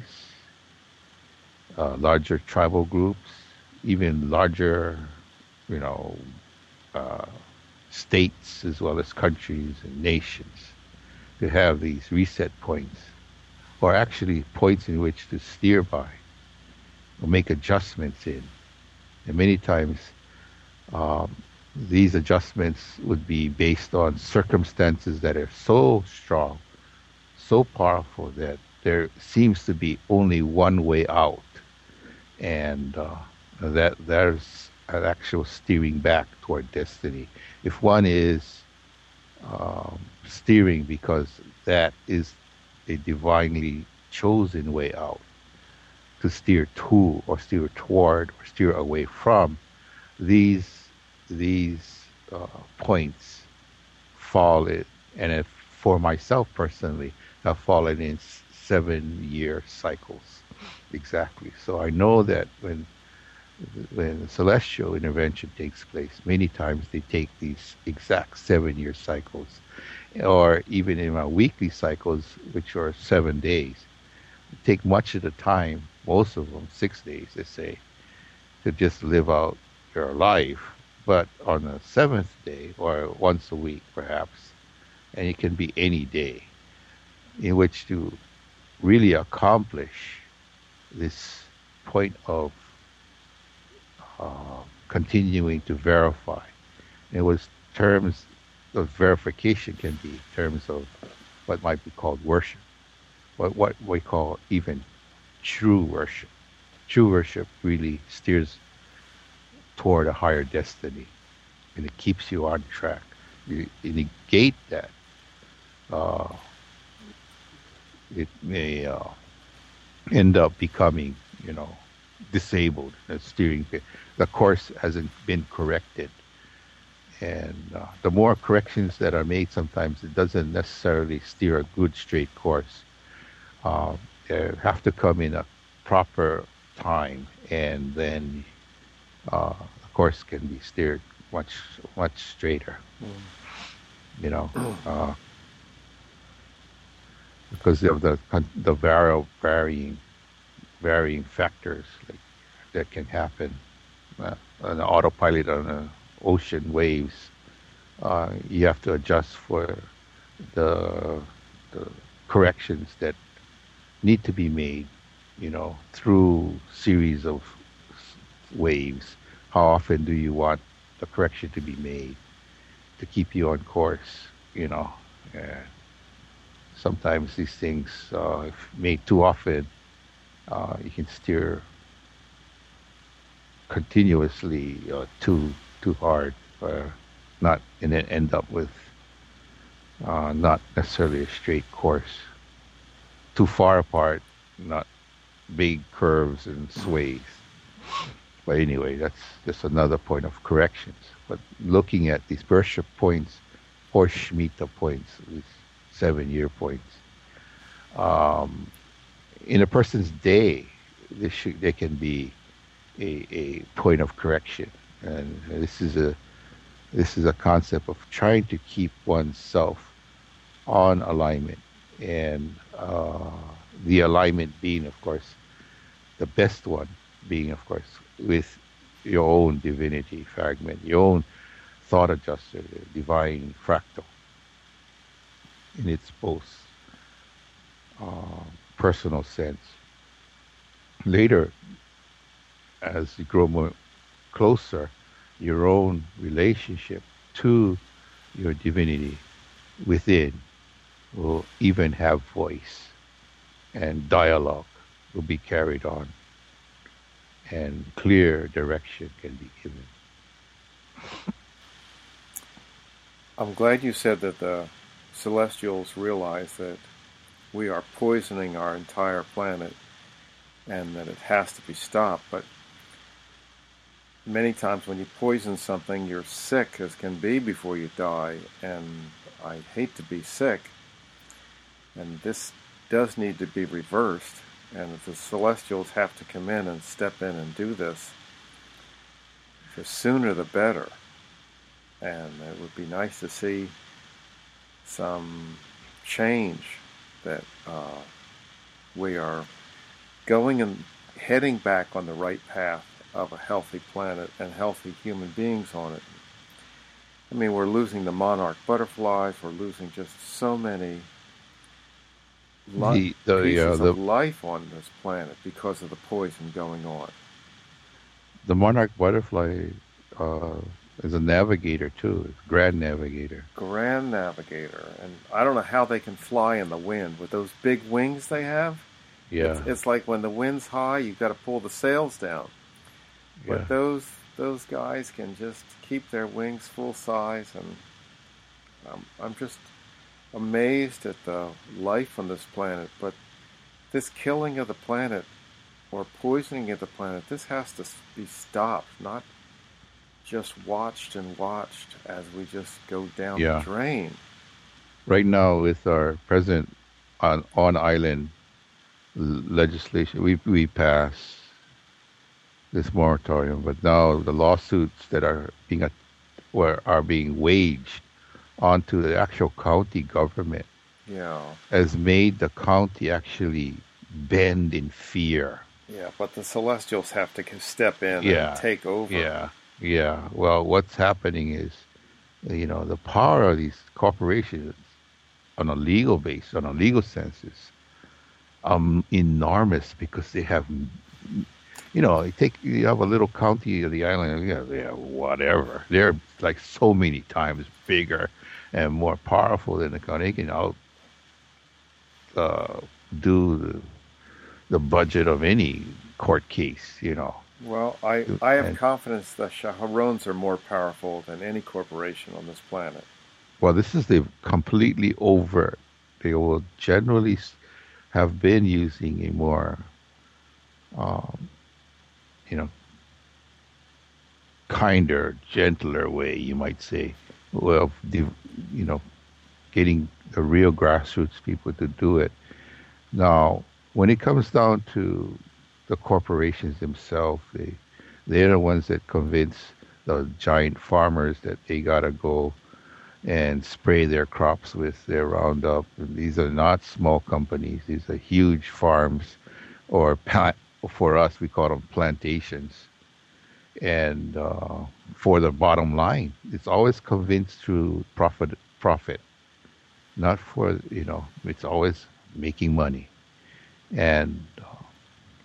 larger tribal groups, even larger, you know, uh, states as well as countries and nations to have these reset points, or actually points in which to steer by or make adjustments in. And many times um, these adjustments would be based on circumstances that are so strong, so powerful that there seems to be only one way out, and that there's an actual steering back toward destiny. If one is steering because that is a divinely chosen way out to steer to or steer toward or steer away from, these points fall in, and if, for myself personally, have fallen in 7-year cycles exactly. So I know that when celestial intervention takes place, many times they take these exact 7-year cycles, or even in my weekly cycles, which are 7 days, take much of the time, most of them 6 days, they say, to just live out your life. But on the seventh day, or once a week perhaps, and it can be any day, in which to really accomplish this point of continuing to verify. It was terms of verification can be terms of what might be called worship, what we call even true worship. True worship really steers toward a higher destiny, and it keeps you on track. You negate that, uh, it may end up becoming, disabled. The course hasn't been corrected, and the more corrections that are made, sometimes it doesn't necessarily steer a good straight course. They have to come in a proper time, and then the course can be steered much much straighter. You know, because of the varying factors like that can happen. An autopilot on ocean waves, you have to adjust for the, the corrections that need to be made through series of waves. How often do you want the correction to be made to keep you on course? You know, and sometimes these things, if made too often, you can steer continuously too hard, not and then end up with not necessarily a straight course, too far apart, not big curves and sways. But anyway, that's just another point of corrections. But looking at these Bersha points, Horshmita points, these 7 year points, um, in a person's day, there can be a point of correction, and this is a concept of trying to keep oneself on alignment, and the alignment being, of course, the best one being, of course, with your own divinity fragment, your own thought adjuster, the divine fractal in its most uh, personal sense. Later, as you grow more closer, your own relationship to your divinity within will even have voice, and dialogue will be carried on, and clear direction can be given. I'm glad you said that the celestials realize that we are poisoning our entire planet and that it has to be stopped. But many times when you poison something, you're sick as can be before you die, and I hate to be sick. And this does need to be reversed, and if the celestials have to come in and step in and do this, the sooner the better. And it would be nice to see some change, that we are going and heading back on the right path of a healthy planet and healthy human beings on it. I mean, we're losing the monarch butterflies, we're losing just so many pieces of life on this planet because of the poison going on. The monarch butterfly uh, is a navigator too, grand navigator. Grand navigator. And I don't know how they can fly in the wind with those big wings they have. Yeah, It's like when the wind's high, you've got to pull the sails down. yeah. But those guys can just keep their wings full size, and I'm just amazed at the life on this planet. But this killing of the planet or poisoning of the planet, this has to be stopped, not just watched and watched as we just go down the Yeah. drain. Right now, with our present on island legislation, we pass this moratorium, but now the lawsuits that are being waged onto the actual county government Yeah, has made the county actually bend in fear. yeah. But the Celestials have to step in and Yeah, take over. yeah, yeah. Well, what's happening is, the power of these corporations on a legal base, on a legal sense, is enormous because they have, you have a little county of the island, yeah, whatever. They're like so many times bigger and more powerful than the county. They can uh, do the budget of any court case. Well, I have And confidence the Shaharons are more powerful than any corporation on this planet. well, this is the completely overt. They will generally have been using a more, um, you know, kinder, gentler way, you might say, of you know, getting the real grassroots people to do it. Now, when it comes down to the corporations themselves, they're the ones that convince the giant farmers that they gotta go and spray their crops with their Roundup. And these are not small companies; these are huge farms, or for us we call them plantations. And for the bottom line, it's always convinced through profit, not for. It's always making money. And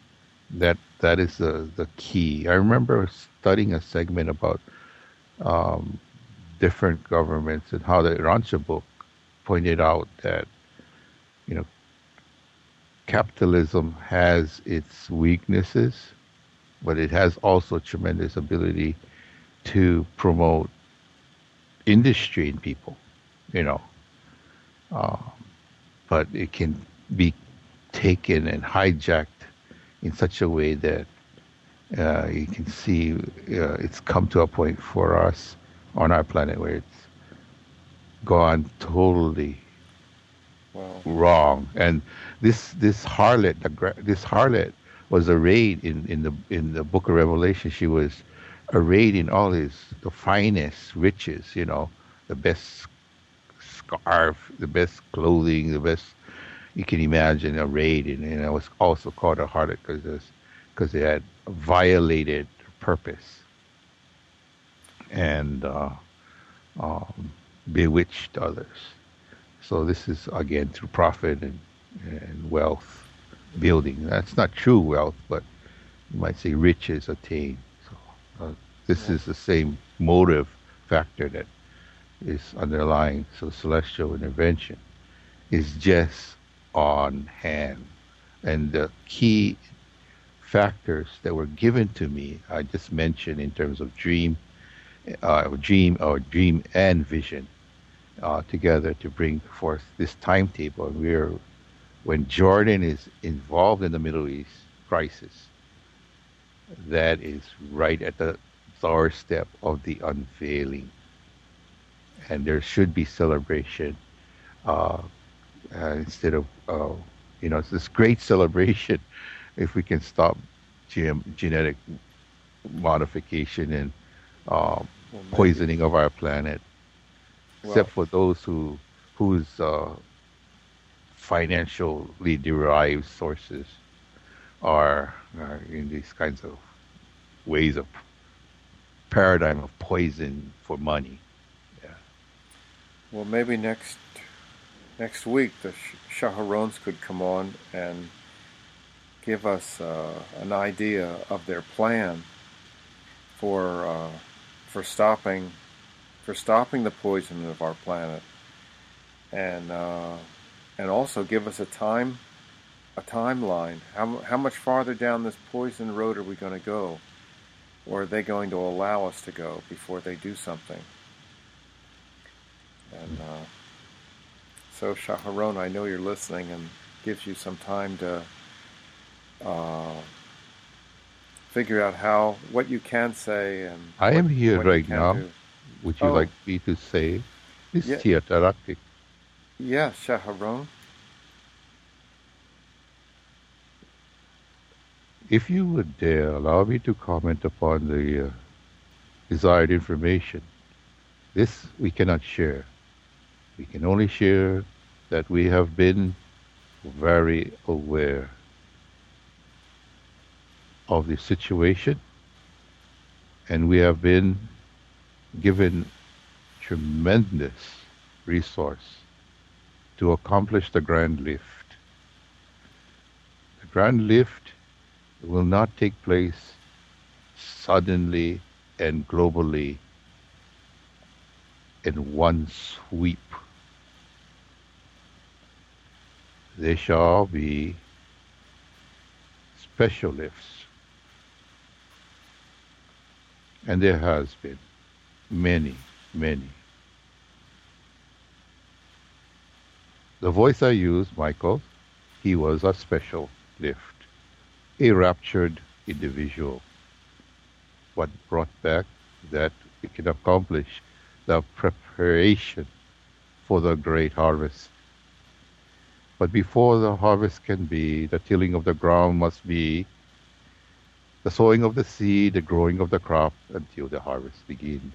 That is the key. I remember studying a segment about different governments and how the Rancha book pointed out that you know capitalism has its weaknesses, but it has also tremendous ability to promote industry in people. You know, uh, but it can be taken and hijacked in such a way that you can see it's come to a point for us on our planet where it's gone totally Well, wrong. And this harlot, this harlot was arrayed in the Book of Revelation. She was arrayed in all the finest riches. You know, the best scarf, the best clothing, the best you can imagine arrayed in. And it was also called a harlot because it had violated purpose and bewitched others. So this is again through profit and wealth building. That's not true wealth, but you might say riches attained. So this well, is the same motive factor that is underlying. So celestial intervention is just on hand, and the key factors that were given to me, I just mentioned in terms of dream and vision together to bring forth this timetable. When Jordan is involved in the Middle East crisis, that is right at the doorstep of the unveiling, and there should be celebration uh, instead of it's this great celebration if we can stop genetic modification and uh, well, maybe. poisoning of our planet, Well, except for those whose financially derived sources are in these kinds of ways of paradigm of poison for money. Yeah. well, maybe next week the Shaharons could come on and give us an idea of their plan for uh, for stopping for stopping the poisoning of our planet, and and also give us a timeline. How much farther down this poison road are we going to go, or are they going to allow us to go before they do something? And so, Shaharon, I know you're listening, and gives you some time to uh, figure out what you can say and I am here what you right can now. do. Would you Oh, like me to say this yeah, theateractic? yeah, Shaharon. If you would dare allow me to comment upon the desired information, this we cannot share. We can only share that we have been very aware of the situation and we have been given tremendous resource to accomplish the grand lift. The grand lift will not take place suddenly and globally in one sweep. There shall be special lifts, and there has been many, many. The voice I used, Michael, he was a special lift, a raptured individual. What brought back that we can accomplish the preparation for the great harvest. But before the harvest can be, the tilling of the ground must be, the sowing of the seed, the growing of the crop until the harvest begins.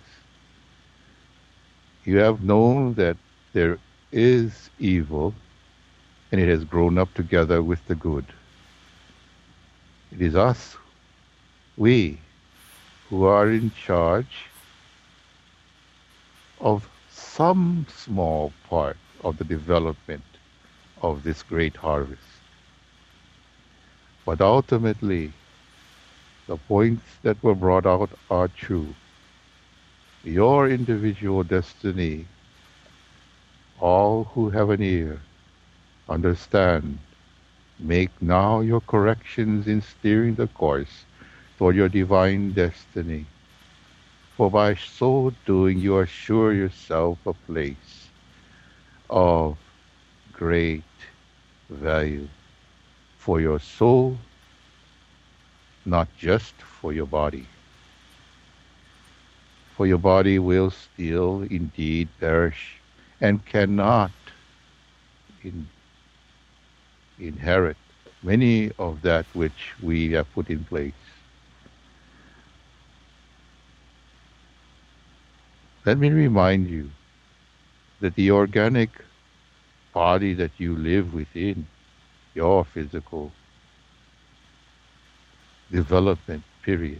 You have known that there is evil and it has grown up together with the good. It is us, we, who are in charge of some small part of the development of this great harvest. But ultimately, The points that were brought out are true. Your individual destiny, all who have an ear, understand, make now your corrections in steering the course toward your divine destiny. For by so doing you assure yourself a place of great value for your soul, not just for your body. For your body will still indeed perish and cannot in, inherit many of that which we have put in place. Let me remind you that the organic body that you live within, your physical development period,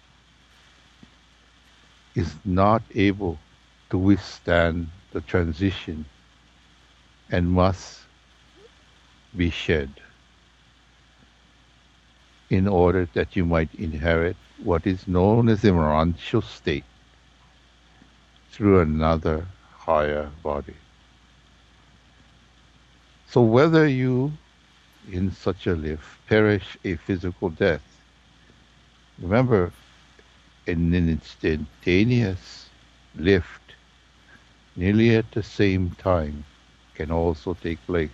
is not able to withstand the transition and must be shed in order that you might inherit what is known as the Marantial state through another higher body. So whether you in such a lift perish a physical death, remember an instantaneous lift nearly at the same time can also take place.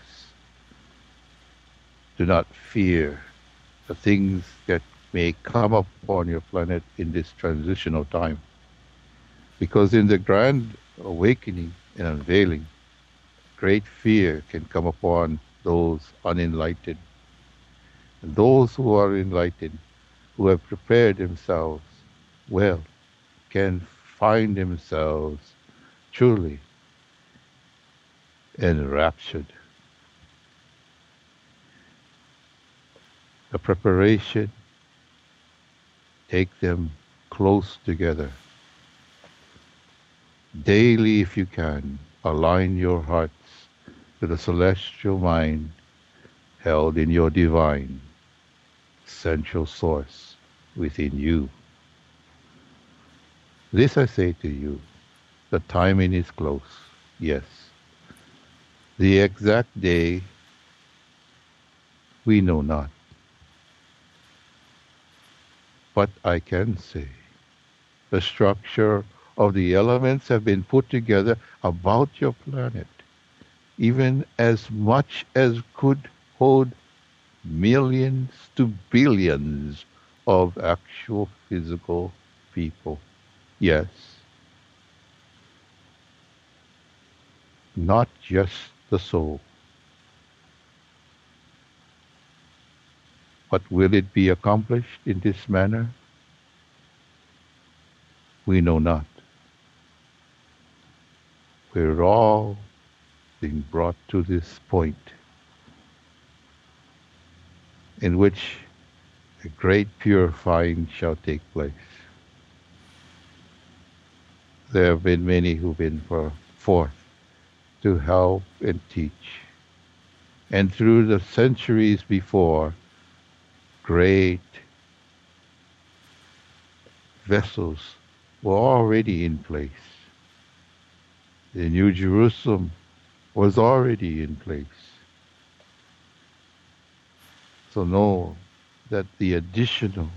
Do not fear the things that may come upon your planet in this transitional time. Because in the grand awakening and unveiling, great fear can come upon those unenlightened. And those who are enlightened, who have prepared themselves well, can find themselves truly enraptured. The preparation, take them close together. Daily, if you can, align your hearts to the celestial mind held in your divine central source within you. This I say to you, the timing is close, yes. The exact day we know not. But I can say the structure of the elements have been put together about your planet, even as much as could hold millions to billions of actual physical people. Yes, not just the soul. But will it be accomplished in this manner? We know not. We're all being brought to this point in which a great purifying shall take place. There have been many who've been forth to help and teach. And through the centuries before, great vessels were already in place. The New Jerusalem was already in place. So know that the additional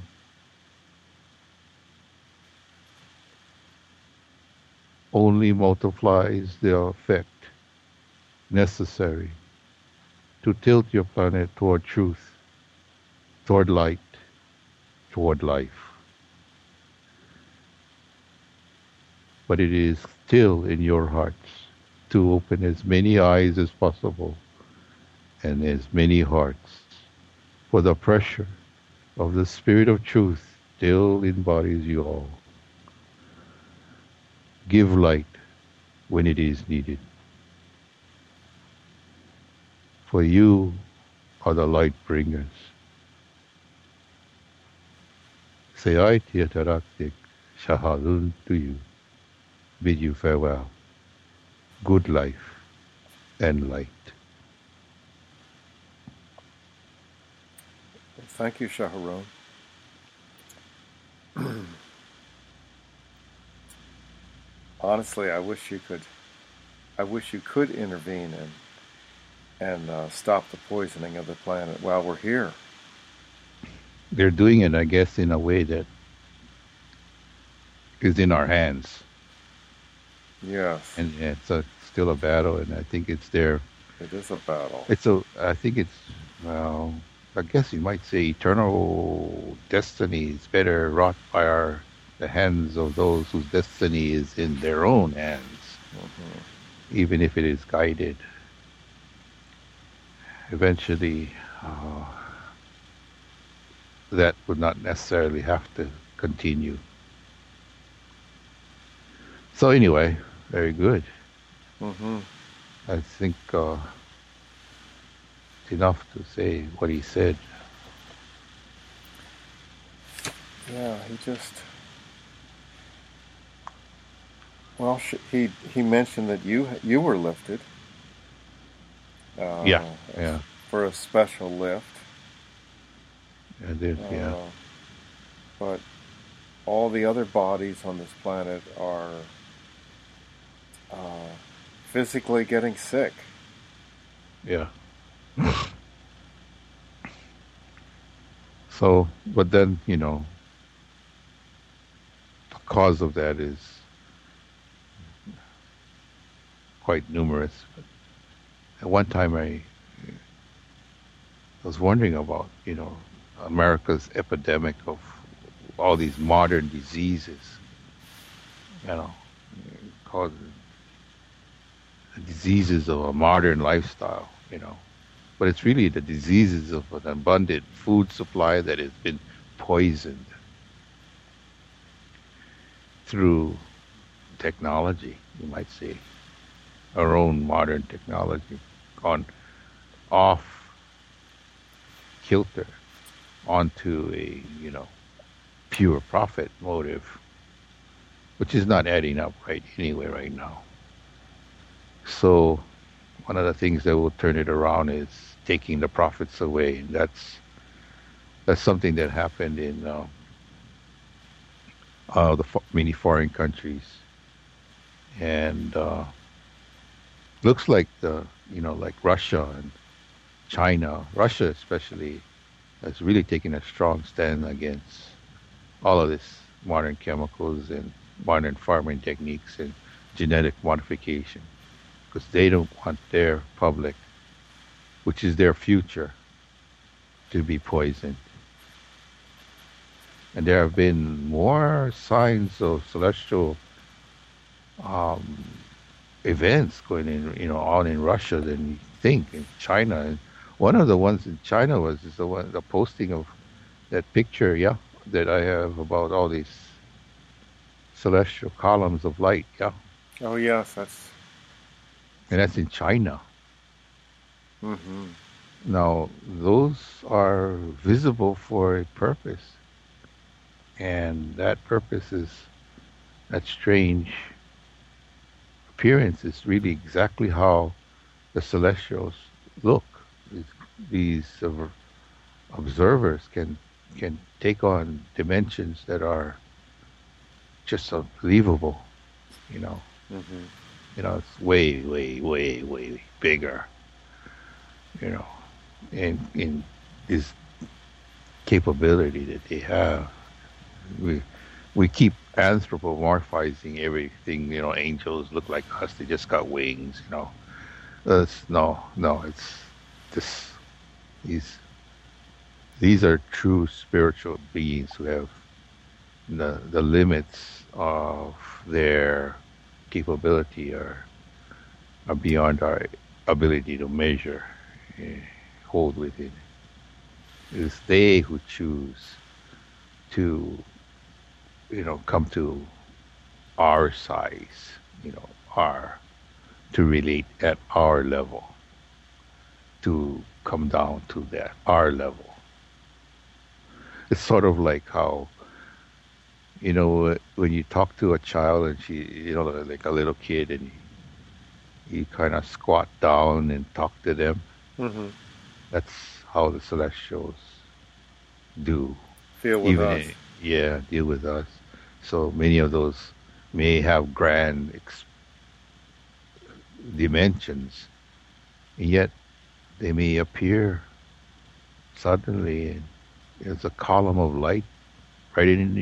only multiplies the effect necessary to tilt your planet toward truth, toward light, toward life. But it is still in your hearts to open as many eyes as possible and as many hearts, for the pressure of the Spirit of Truth still embodies you all. Give light when it is needed. For you are the light bringers. Sayai Tiataraktik Shahadun to you. Bid you farewell. Good life and light. Thank you, Shaharon. honestly, I wish you could. I wish you could intervene and stop the poisoning of the planet while we're here. They're doing it, I guess, in a way that is in our hands, Yes, and it's still a battle. And I think it's there. it is a battle. I think it's, well, I guess you might say eternal destiny is better wrought by the hands of those whose destiny is in their own hands, Hmm. even if it is guided. Eventually, uh, that would not necessarily have to continue. So anyway, very good. Hmm. I think it's enough to say what he said. Yeah, he just. Well, he mentioned that you were lifted Yeah, uh, yeah, for a special lift, I did. Yeah, uh, but all the other bodies on this planet are uh, physically getting sick. yeah. So, but then the cause of that is quite numerous. But at one time, I was wondering about America's epidemic of all these modern diseases. You know, called diseases of a modern lifestyle. But it's really the diseases of an abundant food supply that has been poisoned through technology, you might say, our own modern technology, gone off kilter onto a pure profit motive, which is not adding up right anyway right now. So one of the things that will turn it around is taking the profits away. And that's something that happened in many foreign countries, and looks like like Russia and China, Russia especially, has really taken a strong stand against all of this modern chemicals and modern farming techniques and genetic modification, because they don't want their public, which is their future, to be poisoned. And there have been more signs of celestial um, events going on in Russia than you think in China. And one of the ones in China was is the posting of that picture, yeah, that I have about all these celestial columns of light, yeah, Oh yes, that's. and that's in China. Hmm. Now those are visible for a purpose, and that purpose is that strange appearance is really exactly how the celestials look. These observers can take on dimensions that are just unbelievable. You know, Hmm. it's way, way, way, way bigger. You know, and in this capability that they have, we we keep anthropomorphizing everything. Angels look like us; they just got wings. No, no, it's this. These these are true spiritual beings who have the limits of their capability are beyond our ability to measure, eh, hold within. It is they who choose to, come to our size, our to relate at our level, to come down to that our level. It's sort of like how when you talk to a child and she, like a little kid, and you kind of squat down and talk to them. Hmm. That's how the celestials do, Feel with even us. yeah, deal with us. So many of those may have grand dimensions, and yet they may appear suddenly as a column of light right in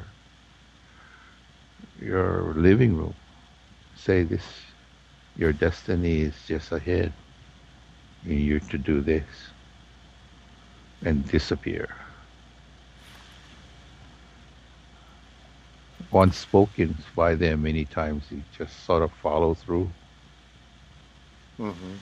your living room. Say this, your destiny is just ahead, and you're to do this, and disappear. Once spoken by them many times, you just sort of follow through. Mm-hmm.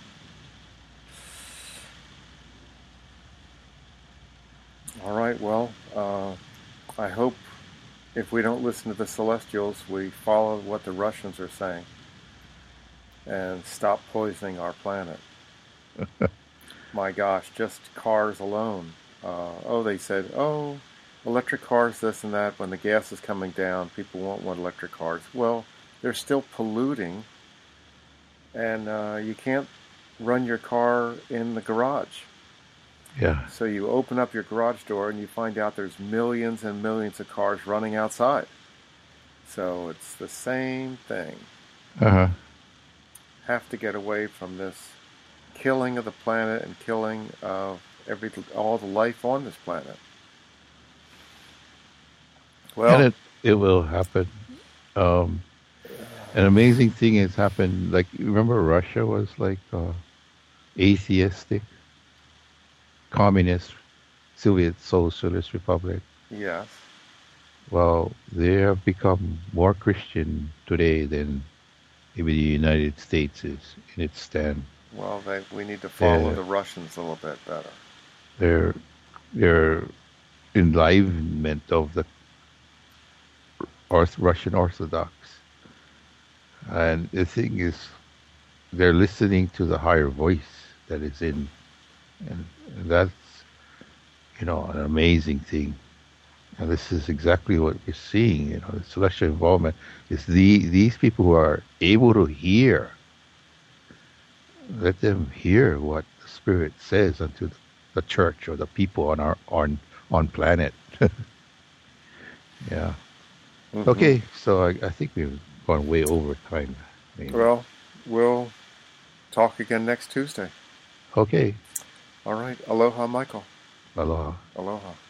All right, well, I hope if we don't listen to the Celestials, we follow what the Russians are saying and stop poisoning our planet. My gosh, just cars alone. They said, electric cars, this and that. When the gas is coming down, people won't want electric cars. Well, they're still polluting, and you can't run your car in the garage. Yeah. So you open up your garage door and you find out there's millions and millions of cars running outside. So it's the same thing. Uh-huh. Have to get away from this killing of the planet and killing of all the life on this planet. Well, And it will happen. An amazing thing has happened. Like, you remember Russia was like atheistic, communist, Soviet Socialist Republic. yes. Well, they have become more Christian today than maybe the United States is in its stand. Well, we need to follow Their the Russians a little bit better. their their enlivenment of the Russian Orthodox, and the thing is, they're listening to the higher voice that is in, and that's an amazing thing. And this is exactly what we're seeing. The celestial involvement is these people who are able to hear. Let them hear what the Spirit says unto the church or the people on planet. Yeah. Mm-hmm. Okay. So I think we've gone way over time. Well, we'll talk again next Tuesday. Okay. All right. Aloha, Michael. Aloha. Aloha.